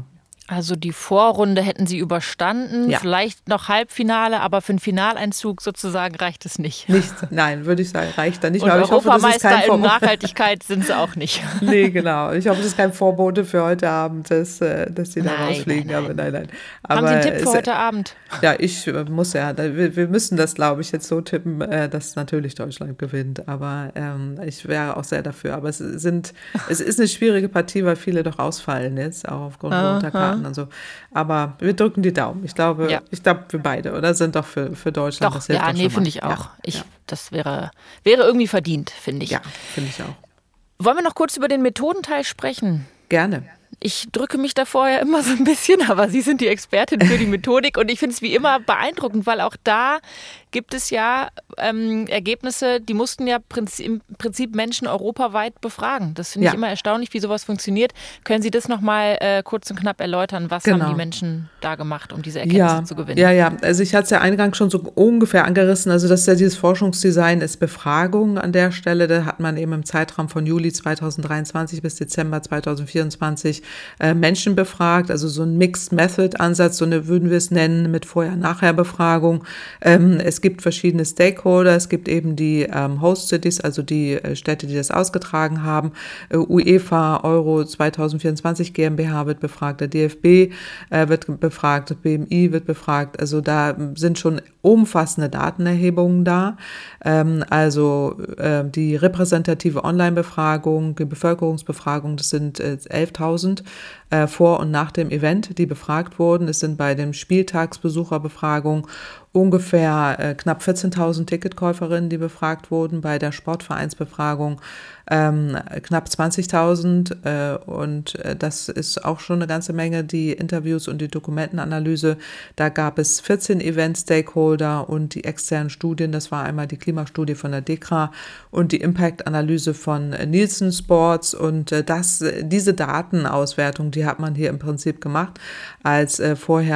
Also die Vorrunde hätten sie überstanden, Ja. vielleicht noch Halbfinale, aber für einen Finaleinzug sozusagen reicht es nicht. Nicht, nein, würde ich sagen, reicht da nicht Und mehr. Aber ich hoffe, das ist Europameister kein in Vorbote. Nachhaltigkeit sind sie auch nicht. Nee, genau. Ich hoffe, das ist kein Vorbote für heute Abend, dass, äh, dass die da Nein, rausfliegen. nein, nein. Aber nein, nein. Haben Aber Sie einen Tipp für es- heute Abend? Ja, ich äh, muss ja, da- wir, wir müssen das, glaube ich, jetzt so tippen, äh, dass natürlich Deutschland gewinnt. Aber ähm, ich wäre auch sehr dafür. Aber es sind, es ist eine schwierige Partie, weil viele doch ausfallen jetzt, auch aufgrund Aha. roter Karten und so. Aber wir drücken die Daumen. Ich glaube, Ja. ich glaube, wir beide, oder? Sind doch für, für Deutschland. Doch, Das hilft ja, doch nee, schon finde mal. ich auch. Ja, Ich, ja. Das wäre, wäre irgendwie verdient, finde ich. Ja, finde ich auch. Wollen wir noch kurz über den Methodenteil sprechen? Gerne. Ich drücke mich da vorher immer so ein bisschen, aber Sie sind die Expertin für die Methodik und ich finde es wie immer beeindruckend, weil auch da gibt es ja ähm, Ergebnisse, die mussten ja Prinzip, im Prinzip Menschen europaweit befragen. Das finde ich Ja. immer erstaunlich, wie sowas funktioniert. Können Sie das nochmal äh, kurz und knapp erläutern? Was Genau. haben die Menschen da gemacht, um diese Erkenntnisse Ja, zu gewinnen? ja, ja. Also ich hatte es ja eingangs schon so ungefähr angerissen. Also das ist ja dieses Forschungsdesign ist Befragung an der Stelle. Da hat man eben im Zeitraum von Juli zweitausenddreiundzwanzig bis Dezember zweitausendvierundzwanzig äh, Menschen befragt. Also so ein Mixed Method Ansatz, so eine würden wir es nennen, mit Vorher-Nachher-Befragung. Ähm, es gibt verschiedene Stakeholder. Es gibt eben die ähm, Host Cities, also die äh, Städte, die das ausgetragen haben. Äh, UEFA Euro zweitausendvierundzwanzig GmbH wird befragt, der D F B äh, wird befragt, B M I wird befragt. Also da sind schon umfassende Datenerhebungen da. Ähm, also äh, die repräsentative Online-Befragung, die Bevölkerungsbefragung, das sind äh, elftausend äh, vor und nach dem Event, die befragt wurden. Es sind bei dem Spieltagsbesucherbefragung ungefähr äh, knapp vierzehntausend Ticketkäuferinnen, die befragt wurden, bei der Sportvereinsbefragung ähm, knapp zwanzigtausend äh, und äh, das ist auch schon eine ganze Menge, die Interviews und die Dokumentenanalyse. Da gab es vierzehn Event-Stakeholder und die externen Studien, das war einmal die Klimastudie von der DEKRA und die Impact-Analyse von äh, Nielsen Sports und äh, das, diese Datenauswertung, die hat man hier im Prinzip gemacht als äh,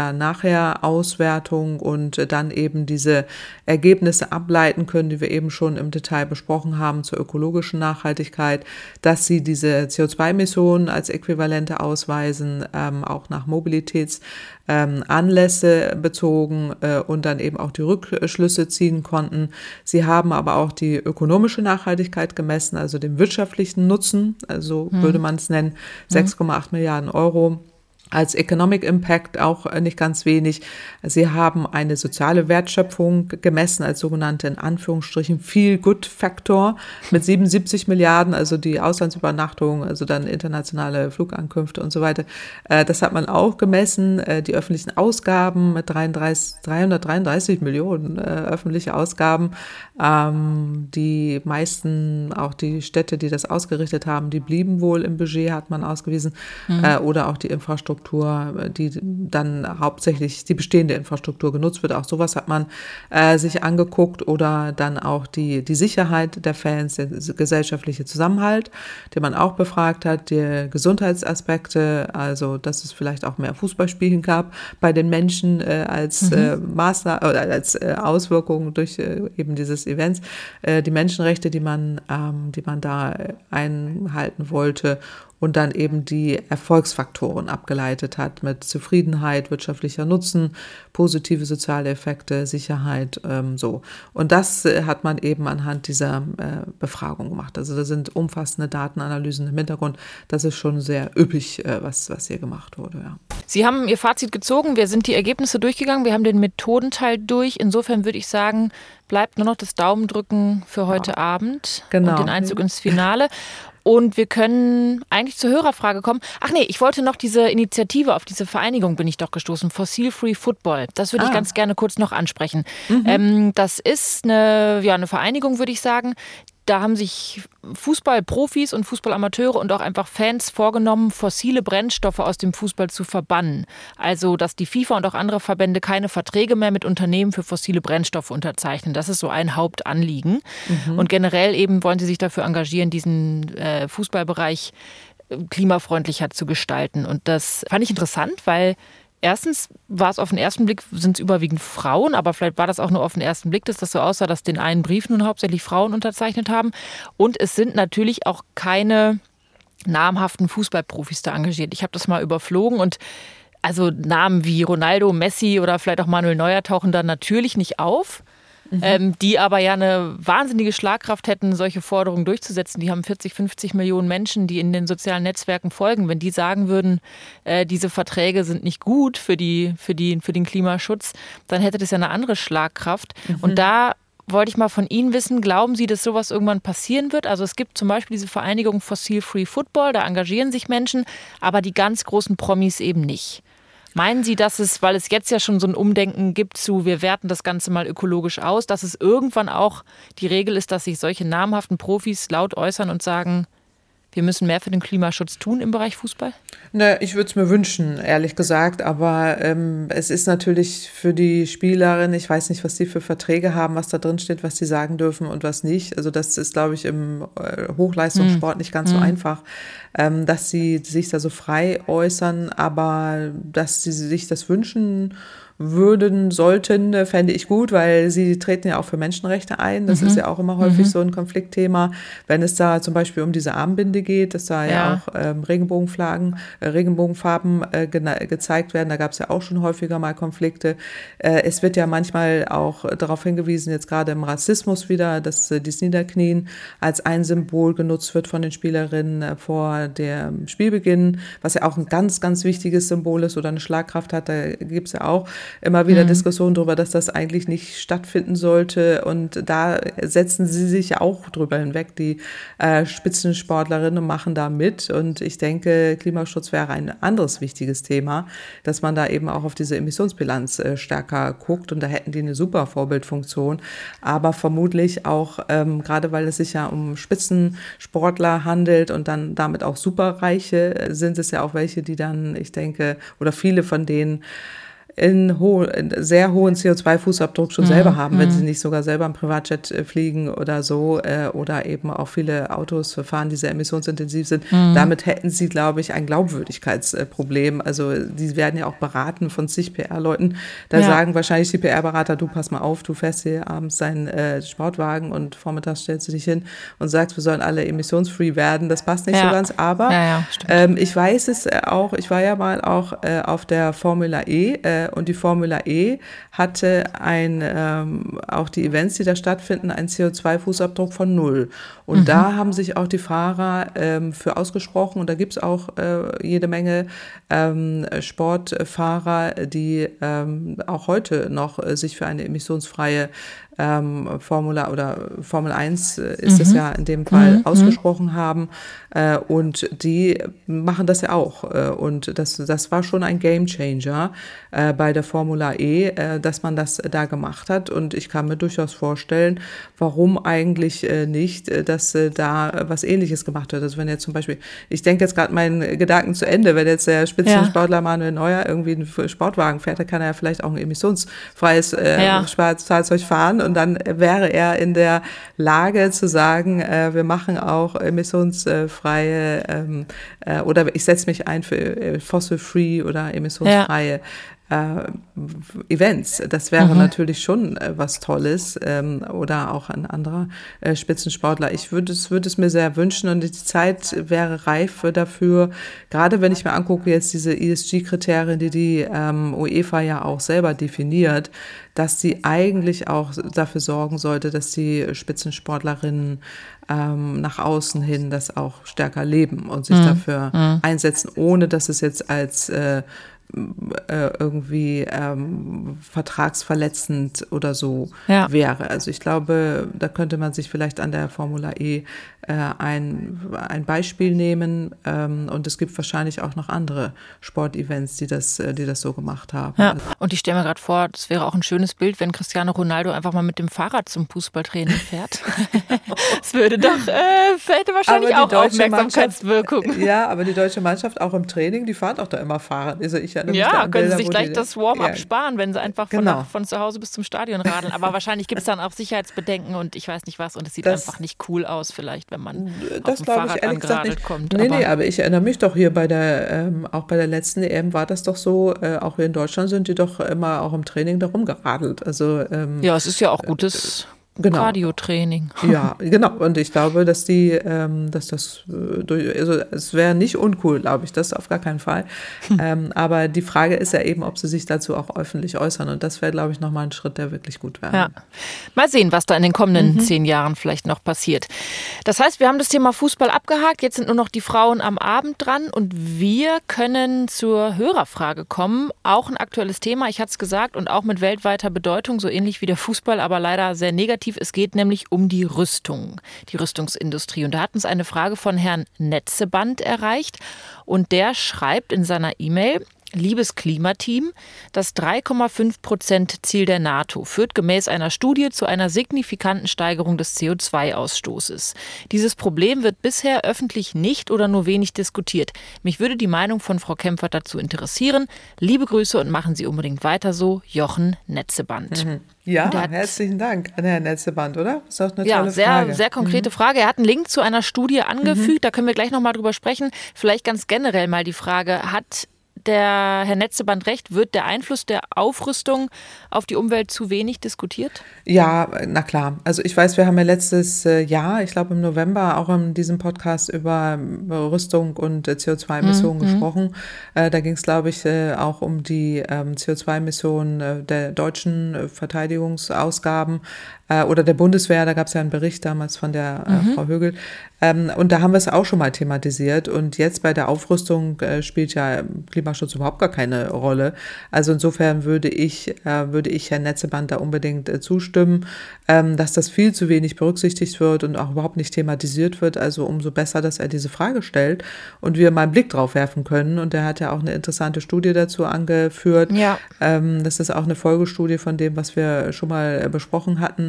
Vorher-Nachher-Auswertung und äh, dann eben diese Ergebnisse ableiten können, die wir eben schon im Detail besprochen haben zur ökologischen Nachhaltigkeit, dass sie diese C O zwei Emissionen als Äquivalente ausweisen, ähm, auch nach Mobilitätsanlässe ähm, bezogen äh, und dann eben auch die Rückschlüsse ziehen konnten. Sie haben aber auch die ökonomische Nachhaltigkeit gemessen, also den wirtschaftlichen Nutzen, also hm. würde man es nennen, sechs Komma acht Milliarden Euro. Als Economic Impact auch nicht ganz wenig. Sie haben eine soziale Wertschöpfung gemessen als sogenannte in Anführungsstrichen Feel-Good-Faktor mit siebenundsiebzig Milliarden, also die Auslandsübernachtung, also dann internationale Flugankünfte und so weiter. Das hat man auch gemessen. Die öffentlichen Ausgaben mit dreihundertdreiunddreißig Millionen öffentliche Ausgaben. Die meisten, auch die Städte, die das ausgerichtet haben, die blieben wohl im Budget, hat man ausgewiesen. Mhm. Oder auch die Infrastruktur, die dann hauptsächlich die bestehende Infrastruktur genutzt wird. Auch sowas hat man äh, sich angeguckt oder dann auch die, die Sicherheit der Fans, der gesellschaftliche Zusammenhalt, den man auch befragt hat, die Gesundheitsaspekte, also dass es vielleicht auch mehr Fußballspielen gab bei den Menschen äh, als mhm. äh, Maßnahme oder als äh, Auswirkung durch äh, eben dieses Events, äh, die Menschenrechte, die man, ähm, die man da einhalten wollte. Und dann eben die Erfolgsfaktoren abgeleitet hat mit Zufriedenheit, wirtschaftlicher Nutzen, positive soziale Effekte, Sicherheit, ähm, so. Und das äh, hat man eben anhand dieser äh, Befragung gemacht. Also da sind umfassende Datenanalysen im Hintergrund. Das ist schon sehr üppig, äh, was, was hier gemacht wurde, ja. Sie haben Ihr Fazit gezogen. Wir sind die Ergebnisse durchgegangen. Wir haben den Methodenteil durch. Insofern würde ich sagen, bleibt nur noch das Daumendrücken für heute ja. Abend genau. und den Einzug ins Finale. Und wir können eigentlich zur Hörerfrage kommen. Ach nee, ich wollte noch diese Initiative, auf diese Vereinigung bin ich doch gestoßen, Fossil Free Football. Das würde ah. ich ganz gerne kurz noch ansprechen. Mhm. Ähm, das ist eine, ja, eine Vereinigung, würde ich sagen. Da haben sich Fußballprofis und Fußballamateure und auch einfach Fans vorgenommen, fossile Brennstoffe aus dem Fußball zu verbannen. Also, dass die FIFA und auch andere Verbände keine Verträge mehr mit Unternehmen für fossile Brennstoffe unterzeichnen. Das ist so ein Hauptanliegen. Mhm. Und generell eben wollen sie sich dafür engagieren, diesen äh, Fußballbereich klimafreundlicher zu gestalten. Und das fand ich interessant, weil erstens war es auf den ersten Blick, sind es überwiegend Frauen, aber vielleicht war das auch nur auf den ersten Blick, dass das so aussah, dass den einen Brief nun hauptsächlich Frauen unterzeichnet haben. Und es sind natürlich auch keine namhaften Fußballprofis da engagiert. Ich habe das mal überflogen und also Namen wie Ronaldo, Messi oder vielleicht auch Manuel Neuer tauchen da natürlich nicht auf. Mhm. Ähm, die aber ja eine wahnsinnige Schlagkraft hätten, solche Forderungen durchzusetzen. Die haben vierzig, fünfzig Millionen Menschen, die in den sozialen Netzwerken folgen. Wenn die sagen würden, äh, diese Verträge sind nicht gut für, die, für, die, für den Klimaschutz, dann hätte das ja eine andere Schlagkraft. Mhm. Und da wollte ich mal von Ihnen wissen, glauben Sie, dass sowas irgendwann passieren wird? Also es gibt zum Beispiel diese Vereinigung Fossil Free Football, da engagieren sich Menschen, aber die ganz großen Promis eben nicht. Meinen Sie, dass es, weil es jetzt ja schon so ein Umdenken gibt zu, wir werten das Ganze mal ökologisch aus, dass es irgendwann auch die Regel ist, dass sich solche namhaften Profis laut äußern und sagen, wir müssen mehr für den Klimaschutz tun im Bereich Fußball? Na, ich würde es mir wünschen, ehrlich gesagt, aber ähm, es ist natürlich für die Spielerin, ich weiß nicht, was die für Verträge haben, was da drin steht, was sie sagen dürfen und was nicht. Also das ist, glaube ich, im äh, Hochleistungssport mm. nicht ganz mm. so einfach, ähm, dass sie sich da so frei äußern, aber dass sie sich das wünschen würden, sollten, fände ich gut, weil sie treten ja auch für Menschenrechte ein. Das mhm. ist ja auch immer häufig mhm. so ein Konfliktthema. Wenn es da zum Beispiel um diese Armbinde geht, dass da ja, ja auch ähm, Regenbogenflaggen, äh, Regenbogenfarben äh, ge- gezeigt werden, da gab es ja auch schon häufiger mal Konflikte. Äh, es wird ja manchmal auch darauf hingewiesen, jetzt gerade im Rassismus wieder, dass äh, dieses Niederknien als ein Symbol genutzt wird von den Spielerinnen äh, vor dem Spielbeginn, was ja auch ein ganz, ganz wichtiges Symbol ist oder eine Schlagkraft hat. Da gibt es ja auch immer wieder mhm. Diskussionen darüber, dass das eigentlich nicht stattfinden sollte. Und da setzen sie sich ja auch drüber hinweg. Die äh, Spitzensportlerinnen machen da mit. Und ich denke, Klimaschutz wäre ein anderes wichtiges Thema, dass man da eben auch auf diese Emissionsbilanz äh, stärker guckt. Und da hätten die eine super Vorbildfunktion. Aber vermutlich auch, ähm, gerade weil es sich ja um Spitzensportler handelt und dann damit auch Superreiche, sind es ja auch welche, die dann, ich denke, oder viele von denen, in, ho- in sehr hohen C O zwei Fußabdruck schon mhm. selber haben, wenn sie nicht sogar selber im Privatjet äh, fliegen oder so äh, oder eben auch viele Autos fahren, die sehr emissionsintensiv sind. Mhm. Damit hätten sie, glaube ich, ein Glaubwürdigkeitsproblem. Also die werden ja auch beraten von zig P R-Leuten. Da ja. sagen wahrscheinlich die P R-Berater, du pass mal auf, du fährst hier abends deinen äh, Sportwagen und vormittags stellst du dich hin und sagst, wir sollen alle emissionsfree werden. Das passt nicht ja. so ganz, aber ja, ja, ähm, ich weiß es auch, ich war ja mal auch äh, auf der Formula E äh, und die Formula E hatte ein, ähm, auch die Events, die da stattfinden, einen C O zwei Fußabdruck von null. Und mhm. da haben sich auch die Fahrer ähm, für ausgesprochen. Und da gibt es auch äh, jede Menge ähm, Sportfahrer, die ähm, auch heute noch äh, sich für eine emissionsfreie ähm, Formula oder Formel eins äh, ist mhm. es ja in dem Fall mhm. ausgesprochen haben. Äh, und die machen das ja auch. Äh, und das, das war schon ein Gamechanger äh, bei der Formula E, äh, dass man das da gemacht hat. Und ich kann mir durchaus vorstellen, warum eigentlich äh, nicht, äh, dass äh, da was Ähnliches gemacht wird. Also wenn jetzt zum Beispiel, ich denke jetzt gerade meinen Gedanken zu Ende, wenn jetzt der Spitzensportler ja. Manuel Neuer irgendwie einen Sportwagen fährt, dann kann er ja vielleicht auch ein emissionsfreies äh, ja. Fahrzeug fahren. Und dann wäre er in der Lage zu sagen, äh, wir machen auch emissionsfreie ähm, äh, oder ich setze mich ein für äh, fossil-free oder emissionsfreie ja. äh, Events. Das wäre mhm. natürlich schon äh, was Tolles ähm, oder auch ein anderer äh, Spitzensportler. Ich würde es, würde es mir sehr wünschen und die Zeit wäre reif dafür, gerade wenn ich mir angucke jetzt diese E S G-Kriterien, die die ähm, UEFA ja auch selber definiert, dass sie eigentlich auch dafür sorgen sollte, dass die Spitzensportlerinnen ähm, nach außen hin das auch stärker leben und sich mhm. dafür mhm. einsetzen, ohne dass es jetzt als äh, äh, irgendwie ähm, vertragsverletzend oder so ja. wäre. Also ich glaube, da könnte man sich vielleicht an der Formula E äh, ein, ein Beispiel nehmen ähm, und es gibt wahrscheinlich auch noch andere Sportevents, die das, die das so gemacht haben. Ja. Und ich stelle mir gerade vor, das wäre auch ein schönes Bild, wenn Cristiano Ronaldo einfach mal mit dem Fahrrad zum Fußballtraining fährt. Das würde doch, äh, hätte wahrscheinlich auch Aufmerksamkeitswirkung. Ja, aber die deutsche Mannschaft auch im Training, die fahren auch da immer Fahrrad. Also ich Ja, können sie sich gleich das Warm-up ja. sparen, wenn sie einfach von, genau. nach, von zu Hause bis zum Stadion radeln. Aber wahrscheinlich gibt es dann auch Sicherheitsbedenken und ich weiß nicht was. Und es sieht das, einfach nicht cool aus vielleicht, wenn man das auf dem Fahrrad angeradelt kommt. Nee, aber nee, aber ich erinnere mich doch hier bei der, ähm, auch bei der letzten E M war das doch so, äh, auch hier in Deutschland sind die doch immer auch im Training da rumgeradelt. Also, ähm, ja, es ist ja auch gutes Genau. Cardio-Training. Ja, genau. Und ich glaube, dass die, ähm, dass das, äh, durch, also es wäre nicht uncool, glaube ich, das auf gar keinen Fall. Hm. Ähm, aber die Frage ist ja eben, ob sie sich dazu auch öffentlich äußern. Und das wäre, glaube ich, nochmal ein Schritt, der wirklich gut wäre. Ja. Mal sehen, was da in den kommenden mhm. zehn Jahren vielleicht noch passiert. Das heißt, wir haben das Thema Fußball abgehakt. Jetzt sind nur noch die Frauen am Abend dran. Und wir können zur Hörerfrage kommen. Auch ein aktuelles Thema, ich hatte es gesagt, und auch mit weltweiter Bedeutung, so ähnlich wie der Fußball, aber leider sehr negativ. Es geht nämlich um die Rüstung, die Rüstungsindustrie. Und da hat uns eine Frage von Herrn Netzeband erreicht. Und der schreibt in seiner E-Mail: Liebes Klimateam, das drei Komma fünf Prozent Ziel der NATO führt gemäß einer Studie zu einer signifikanten Steigerung des C O zwei Ausstoßes. Dieses Problem wird bisher öffentlich nicht oder nur wenig diskutiert. Mich würde die Meinung von Frau Kempfert dazu interessieren. Liebe Grüße und machen Sie unbedingt weiter so, Jochen Netzeband. Mhm. Ja, hat, herzlichen Dank an Herrn Netzeband, oder? Das ist auch eine ja, tolle sehr, Frage. sehr konkrete mhm. Frage. Er hat einen Link zu einer Studie angefügt, mhm. da können wir gleich nochmal drüber sprechen. Vielleicht ganz generell mal die Frage, hat der Herr Netzeband recht, wird der Einfluss der Aufrüstung auf die Umwelt zu wenig diskutiert? Ja, na klar. Also ich weiß, wir haben ja letztes Jahr, ich glaube im November, auch in diesem Podcast über Rüstung und C O zwei Emissionen mhm. gesprochen. Da ging es, glaube ich, auch um die C O zwei Emissionen der deutschen Verteidigungsausgaben oder der Bundeswehr. Da gab es ja einen Bericht damals von der mhm. Frau Högel. Und da haben wir es auch schon mal thematisiert. Und jetzt bei der Aufrüstung spielt ja Klimaschutz überhaupt gar keine Rolle. Also insofern würde ich, würde ich Herrn Netzeband da unbedingt zustimmen, dass das viel zu wenig berücksichtigt wird und auch überhaupt nicht thematisiert wird. Also umso besser, dass er diese Frage stellt und wir mal einen Blick drauf werfen können. Und er hat ja auch eine interessante Studie dazu angeführt. Ja. Das ist auch eine Folgestudie von dem, was wir schon mal besprochen hatten.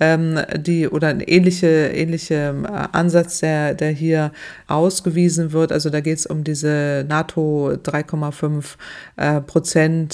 Die, oder ein ähnlicher ähnliche Ansatz, der, der hier ausgewiesen wird. Also da geht es um diese NATO drei Komma fünf Prozent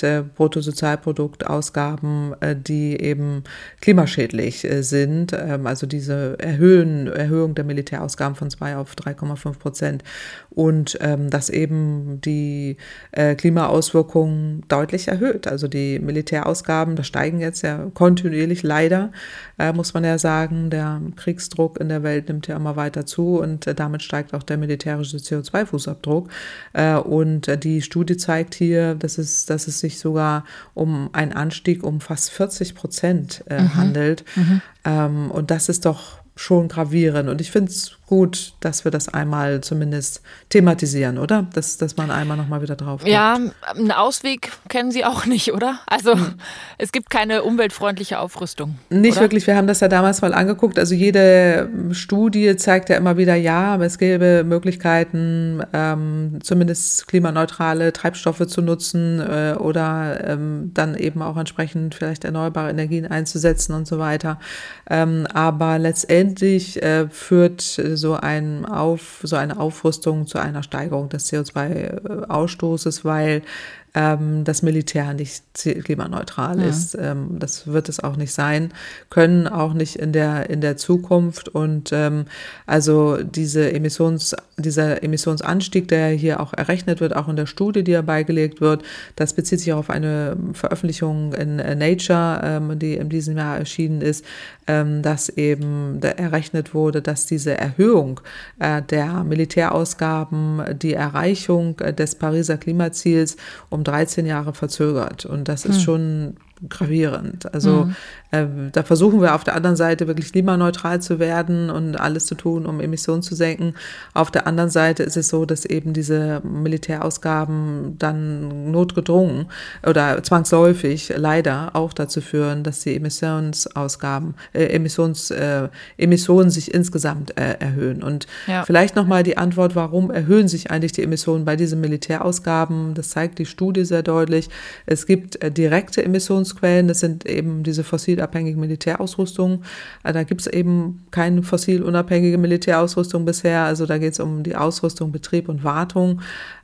Bruttosozialproduktausgaben, die eben klimaschädlich sind. Also diese Erhöhen, Erhöhung der Militärausgaben von zwei auf drei Komma fünf Prozent. Und ähm, das eben die äh, Klimaauswirkungen deutlich erhöht. Also die Militärausgaben, das steigen jetzt ja kontinuierlich leider, äh, muss man ja sagen. Der Kriegsdruck in der Welt nimmt ja immer weiter zu und äh, damit steigt auch der militärische C O zwei Fußabdruck. Äh, und äh, die Studie zeigt hier, dass es, dass es sich sogar um einen Anstieg um fast vierzig Prozent äh, mhm. handelt. Mhm. Ähm, und das ist doch schon gravierend. Und ich finde es gut, dass wir das einmal zumindest thematisieren, oder? Dass, dass man einmal nochmal wieder drauf guckt. Ja, einen Ausweg kennen Sie auch nicht, oder? Also hm. es gibt keine umweltfreundliche Aufrüstung. Nicht oder? Wirklich, wir haben das ja damals mal angeguckt. Also jede Studie zeigt ja immer wieder, ja, aber es gäbe Möglichkeiten, ähm, zumindest klimaneutrale Treibstoffe zu nutzen äh, oder ähm, dann eben auch entsprechend vielleicht erneuerbare Energien einzusetzen und so weiter. Ähm, aber letztendlich äh, führt so, ein Auf, so eine Aufrüstung zu einer Steigerung des C O zwei Ausstoßes, weil ähm, das Militär nicht klimaneutral ja. ist. Ähm, das wird es auch nicht sein können, auch nicht in der, in der Zukunft. Und ähm, also diese Emissions, dieser Emissionsanstieg, der hier auch errechnet wird, auch in der Studie, die ja beigelegt wird, das bezieht sich auch auf eine Veröffentlichung in Nature, ähm, die in diesem Jahr erschienen ist, ähm, dass eben errechnet wurde, dass diese Erhöhung äh, der Militärausgaben die Erreichung äh, des Pariser Klimaziels um dreizehn Jahre verzögert. Und das ist hm. schon gravierend. Also mhm. äh, da versuchen wir auf der anderen Seite wirklich klimaneutral zu werden und alles zu tun, um Emissionen zu senken. Auf der anderen Seite ist es so, dass eben diese Militärausgaben dann notgedrungen oder zwangsläufig leider auch dazu führen, dass die Emissionsausgaben, äh, Emissions, äh, Emissionen sich insgesamt äh, erhöhen. Und ja. vielleicht nochmal die Antwort, warum erhöhen sich eigentlich die Emissionen bei diesen Militärausgaben? Das zeigt die Studie sehr deutlich. Es gibt äh, direkte Emissionen Quellen, das sind eben diese fossilabhängigen Militärausrüstungen. Da gibt es eben keine fossilunabhängige Militärausrüstung bisher. Also da geht es um die Ausrüstung, Betrieb und Wartung.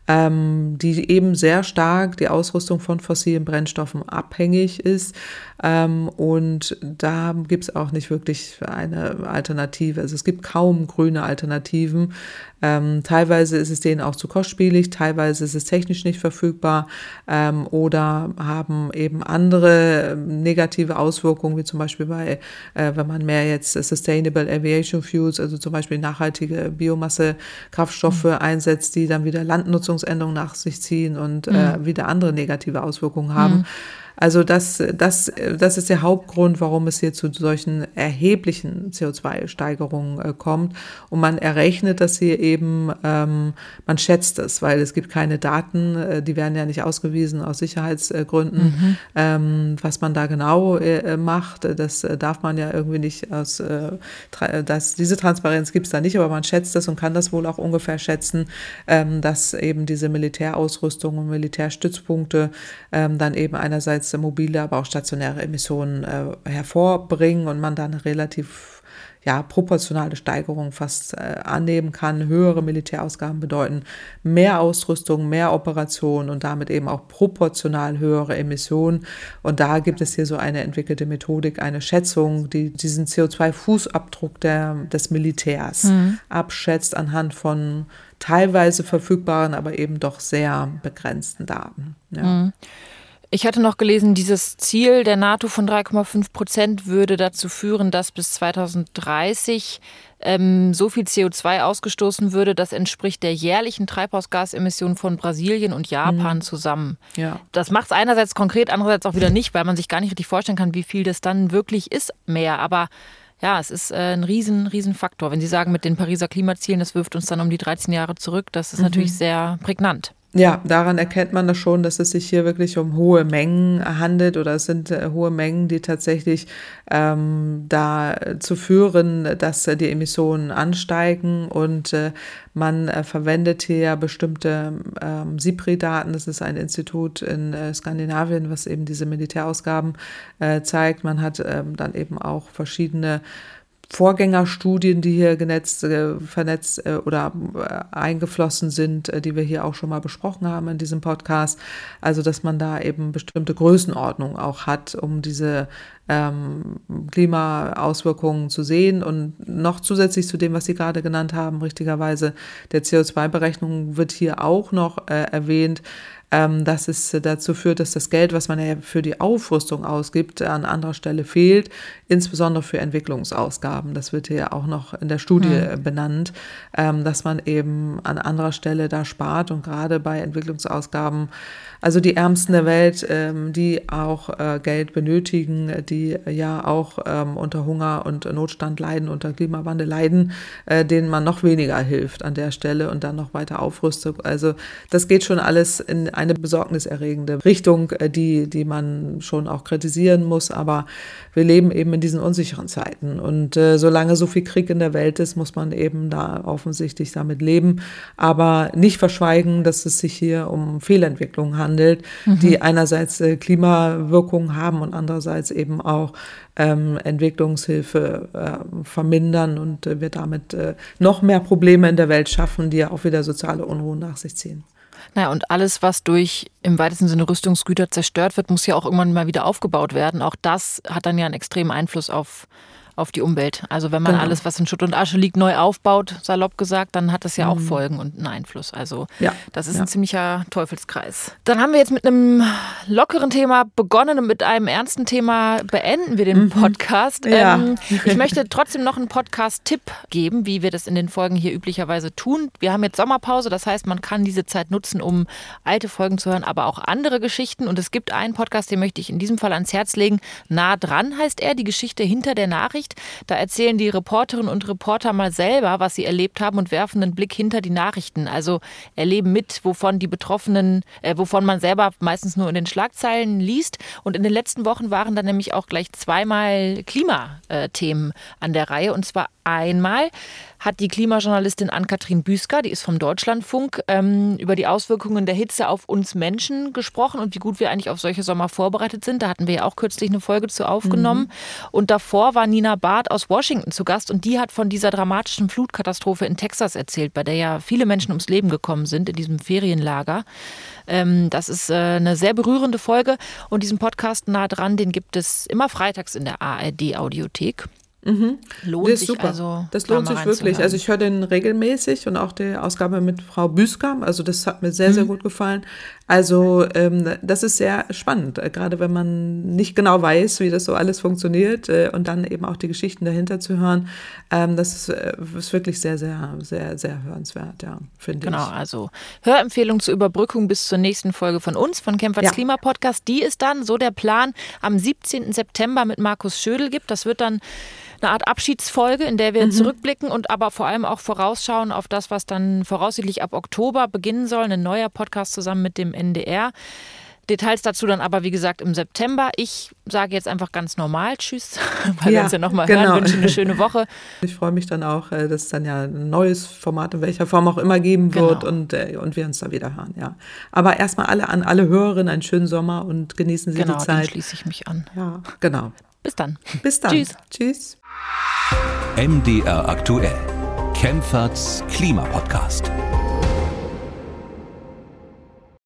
ähm, die eben sehr stark die Ausrüstung von fossilen Brennstoffen abhängig ist. Ähm, und da gibt es auch nicht wirklich eine Alternative. Also es gibt kaum grüne Alternativen. Ähm, teilweise ist es denen auch zu kostspielig, teilweise ist es technisch nicht verfügbar ähm, oder haben eben andere negative Auswirkungen, wie zum Beispiel bei, äh, wenn man mehr jetzt Sustainable Aviation Fuels, also zum Beispiel nachhaltige Biomasse-Kraftstoffe mhm. einsetzt, die dann wieder Landnutzungsänderungen nach sich ziehen und mhm. äh, wieder andere negative Auswirkungen haben. Mhm. Also das, das, das ist der Hauptgrund, warum es hier zu solchen erheblichen C O zwei Steigerungen äh, kommt. Und man errechnet das hier eben, ähm, man schätzt es, weil es gibt keine Daten, äh, die werden ja nicht ausgewiesen aus Sicherheitsgründen, mhm. ähm, was man da genau äh, macht. Das äh, darf man ja irgendwie nicht aus, äh, tra- das, diese Transparenz gibt es da nicht, aber man schätzt das und kann das wohl auch ungefähr schätzen, ähm, dass eben diese Militärausrüstung und Militärstützpunkte ähm, dann eben einerseits mobile, aber auch stationäre Emissionen äh, hervorbringen und man dann eine relativ ja, proportionale Steigerung fast äh, annehmen kann. Höhere Militärausgaben bedeuten mehr Ausrüstung, mehr Operationen und damit eben auch proportional höhere Emissionen. Und da gibt es hier so eine entwickelte Methodik, eine Schätzung, die diesen C O zwei Fußabdruck der, des Militärs mhm. abschätzt anhand von teilweise verfügbaren, aber eben doch sehr begrenzten Daten. Ja. Mhm. Ich hatte noch gelesen, dieses Ziel der NATO von drei Komma fünf Prozent würde dazu führen, dass bis zweitausenddreißig ähm, so viel C O zwei ausgestoßen würde, das entspricht der jährlichen Treibhausgasemissionen von Brasilien und Japan mhm. zusammen. Ja. Das macht es einerseits konkret, andererseits auch wieder nicht, weil man sich gar nicht richtig vorstellen kann, wie viel das dann wirklich ist mehr. Aber ja, es ist äh, ein riesen, riesen Faktor. Wenn Sie sagen, mit den Pariser Klimazielen, das wirft uns dann um die dreizehn Jahre zurück, das ist mhm. natürlich sehr prägnant. Ja, daran erkennt man das schon, dass es sich hier wirklich um hohe Mengen handelt oder es sind äh, hohe Mengen, die tatsächlich ähm, dazu führen, dass äh, die Emissionen ansteigen und äh, man äh, verwendet hier bestimmte ähm, SIPRI-Daten, das ist ein Institut in äh, Skandinavien, was eben diese Militärausgaben äh, zeigt. Man hat ähm, dann eben auch verschiedene Vorgängerstudien, die hier genetzt, äh, vernetzt äh, oder äh, eingeflossen sind, äh, die wir hier auch schon mal besprochen haben in diesem Podcast. Also, dass man da eben bestimmte Größenordnungen auch hat, um diese ähm, Klimaauswirkungen zu sehen. Und noch zusätzlich zu dem, was Sie gerade genannt haben, richtigerweise der C O zwei Berechnung wird hier auch noch äh, erwähnt, ähm, dass es dazu führt, dass das Geld, was man ja für die Aufrüstung ausgibt, an anderer Stelle fehlt, insbesondere für Entwicklungsausgaben. Das wird hier auch noch in der Studie mhm. benannt, ähm, dass man eben an anderer Stelle da spart und gerade bei Entwicklungsausgaben, also die Ärmsten der Welt, ähm, die auch äh, Geld benötigen, die ja auch ähm, unter Hunger und Notstand leiden, unter Klimawandel leiden, äh, denen man noch weniger hilft an der Stelle und dann noch weiter aufrüstet. Also das geht schon alles in eine besorgniserregende Richtung, die, die man schon auch kritisieren muss. Aber wir leben eben in diesen unsicheren Zeiten. Und äh, solange so viel Krieg in der Welt ist, muss man eben da offensichtlich damit leben. Aber nicht verschweigen, dass es sich hier um Fehlentwicklungen handelt, mhm. die einerseits äh, Klimawirkungen haben und andererseits eben auch ähm, Entwicklungshilfe äh, vermindern und äh, wir damit äh, noch mehr Probleme in der Welt schaffen, die ja auch wieder soziale Unruhen nach sich ziehen. Naja, und alles, was durch im weitesten Sinne Rüstungsgüter zerstört wird, muss ja auch irgendwann mal wieder aufgebaut werden. Auch das hat dann ja einen extremen Einfluss auf, auf die Umwelt. Also wenn man genau. alles, was in Schutt und Asche liegt, neu aufbaut, salopp gesagt, dann hat das ja auch mhm. Folgen und einen Einfluss. Also ja. das ist ja. ein ziemlicher Teufelskreis. Dann haben wir jetzt mit einem lockeren Thema begonnen und mit einem ernsten Thema beenden wir den mhm. Podcast. Ja. Ähm, ich möchte trotzdem noch einen Podcast-Tipp geben, wie wir das in den Folgen hier üblicherweise tun. Wir haben jetzt Sommerpause, das heißt, man kann diese Zeit nutzen, um alte Folgen zu hören, aber auch andere Geschichten. Und es gibt einen Podcast, den möchte ich in diesem Fall ans Herz legen. Nah dran heißt er, die Geschichte hinter der Nachricht. Da erzählen die Reporterinnen und Reporter mal selber, was sie erlebt haben und werfen einen Blick hinter die Nachrichten. Also erleben mit, wovon die Betroffenen, äh, wovon man selber meistens nur in den Schlagzeilen liest. Und in den letzten Wochen waren dann nämlich auch gleich zweimal Klimathemen an der Reihe. Und zwar einmal hat die Klimajournalistin Ann-Kathrin Büsker, die ist vom Deutschlandfunk, ähm, über die Auswirkungen der Hitze auf uns Menschen gesprochen und wie gut wir eigentlich auf solche Sommer vorbereitet sind. Da hatten wir ja auch kürzlich eine Folge zu aufgenommen. Mhm. Und davor war Nina Barth aus Washington zu Gast und die hat von dieser dramatischen Flutkatastrophe in Texas erzählt, bei der ja viele Menschen ums Leben gekommen sind in diesem Ferienlager. Ähm, das ist äh, eine sehr berührende Folge und diesen Podcast nah dran, den gibt es immer freitags in der A R D-Audiothek. Mhm. Lohnt das ist sich super. also. Das lohnt sich wirklich. Also ich höre den regelmäßig und auch die Ausgabe mit Frau Büsker. Also das hat mir sehr, mhm. sehr gut gefallen. Also ähm, das ist sehr spannend, äh, gerade wenn man nicht genau weiß, wie das so alles funktioniert äh, und dann eben auch die Geschichten dahinter zu hören. Ähm, das ist, äh, ist wirklich sehr, sehr, sehr, sehr hörenswert, ja, finde genau, ich. Genau, also Hörempfehlung zur Überbrückung bis zur nächsten Folge von uns, von Kempferts ja. Klima-Podcast. Die ist dann, so der Plan, am siebzehnten September mit Markus Schödel gibt. Das wird dann eine Art Abschiedsfolge, in der wir mhm. zurückblicken und aber vor allem auch vorausschauen auf das, was dann voraussichtlich ab Oktober beginnen soll. Ein neuer Podcast zusammen mit dem N D R. Details dazu dann aber, wie gesagt, im September. Ich sage jetzt einfach ganz normal Tschüss, weil ja, wir uns ja nochmal genau. hören. Wünsche eine schöne Woche. Ich freue mich dann auch, dass es dann ja ein neues Format in welcher Form auch immer geben wird genau. und, und wir uns da wieder hören. Ja. Aber erstmal alle an alle Hörerinnen einen schönen Sommer und genießen Sie genau, die Zeit. Genau, dem schließe ich mich an. Ja, genau. Bis dann. Bis dann. Tschüss. Tschüss. M D R aktuell. Kempferts Klimapodcast.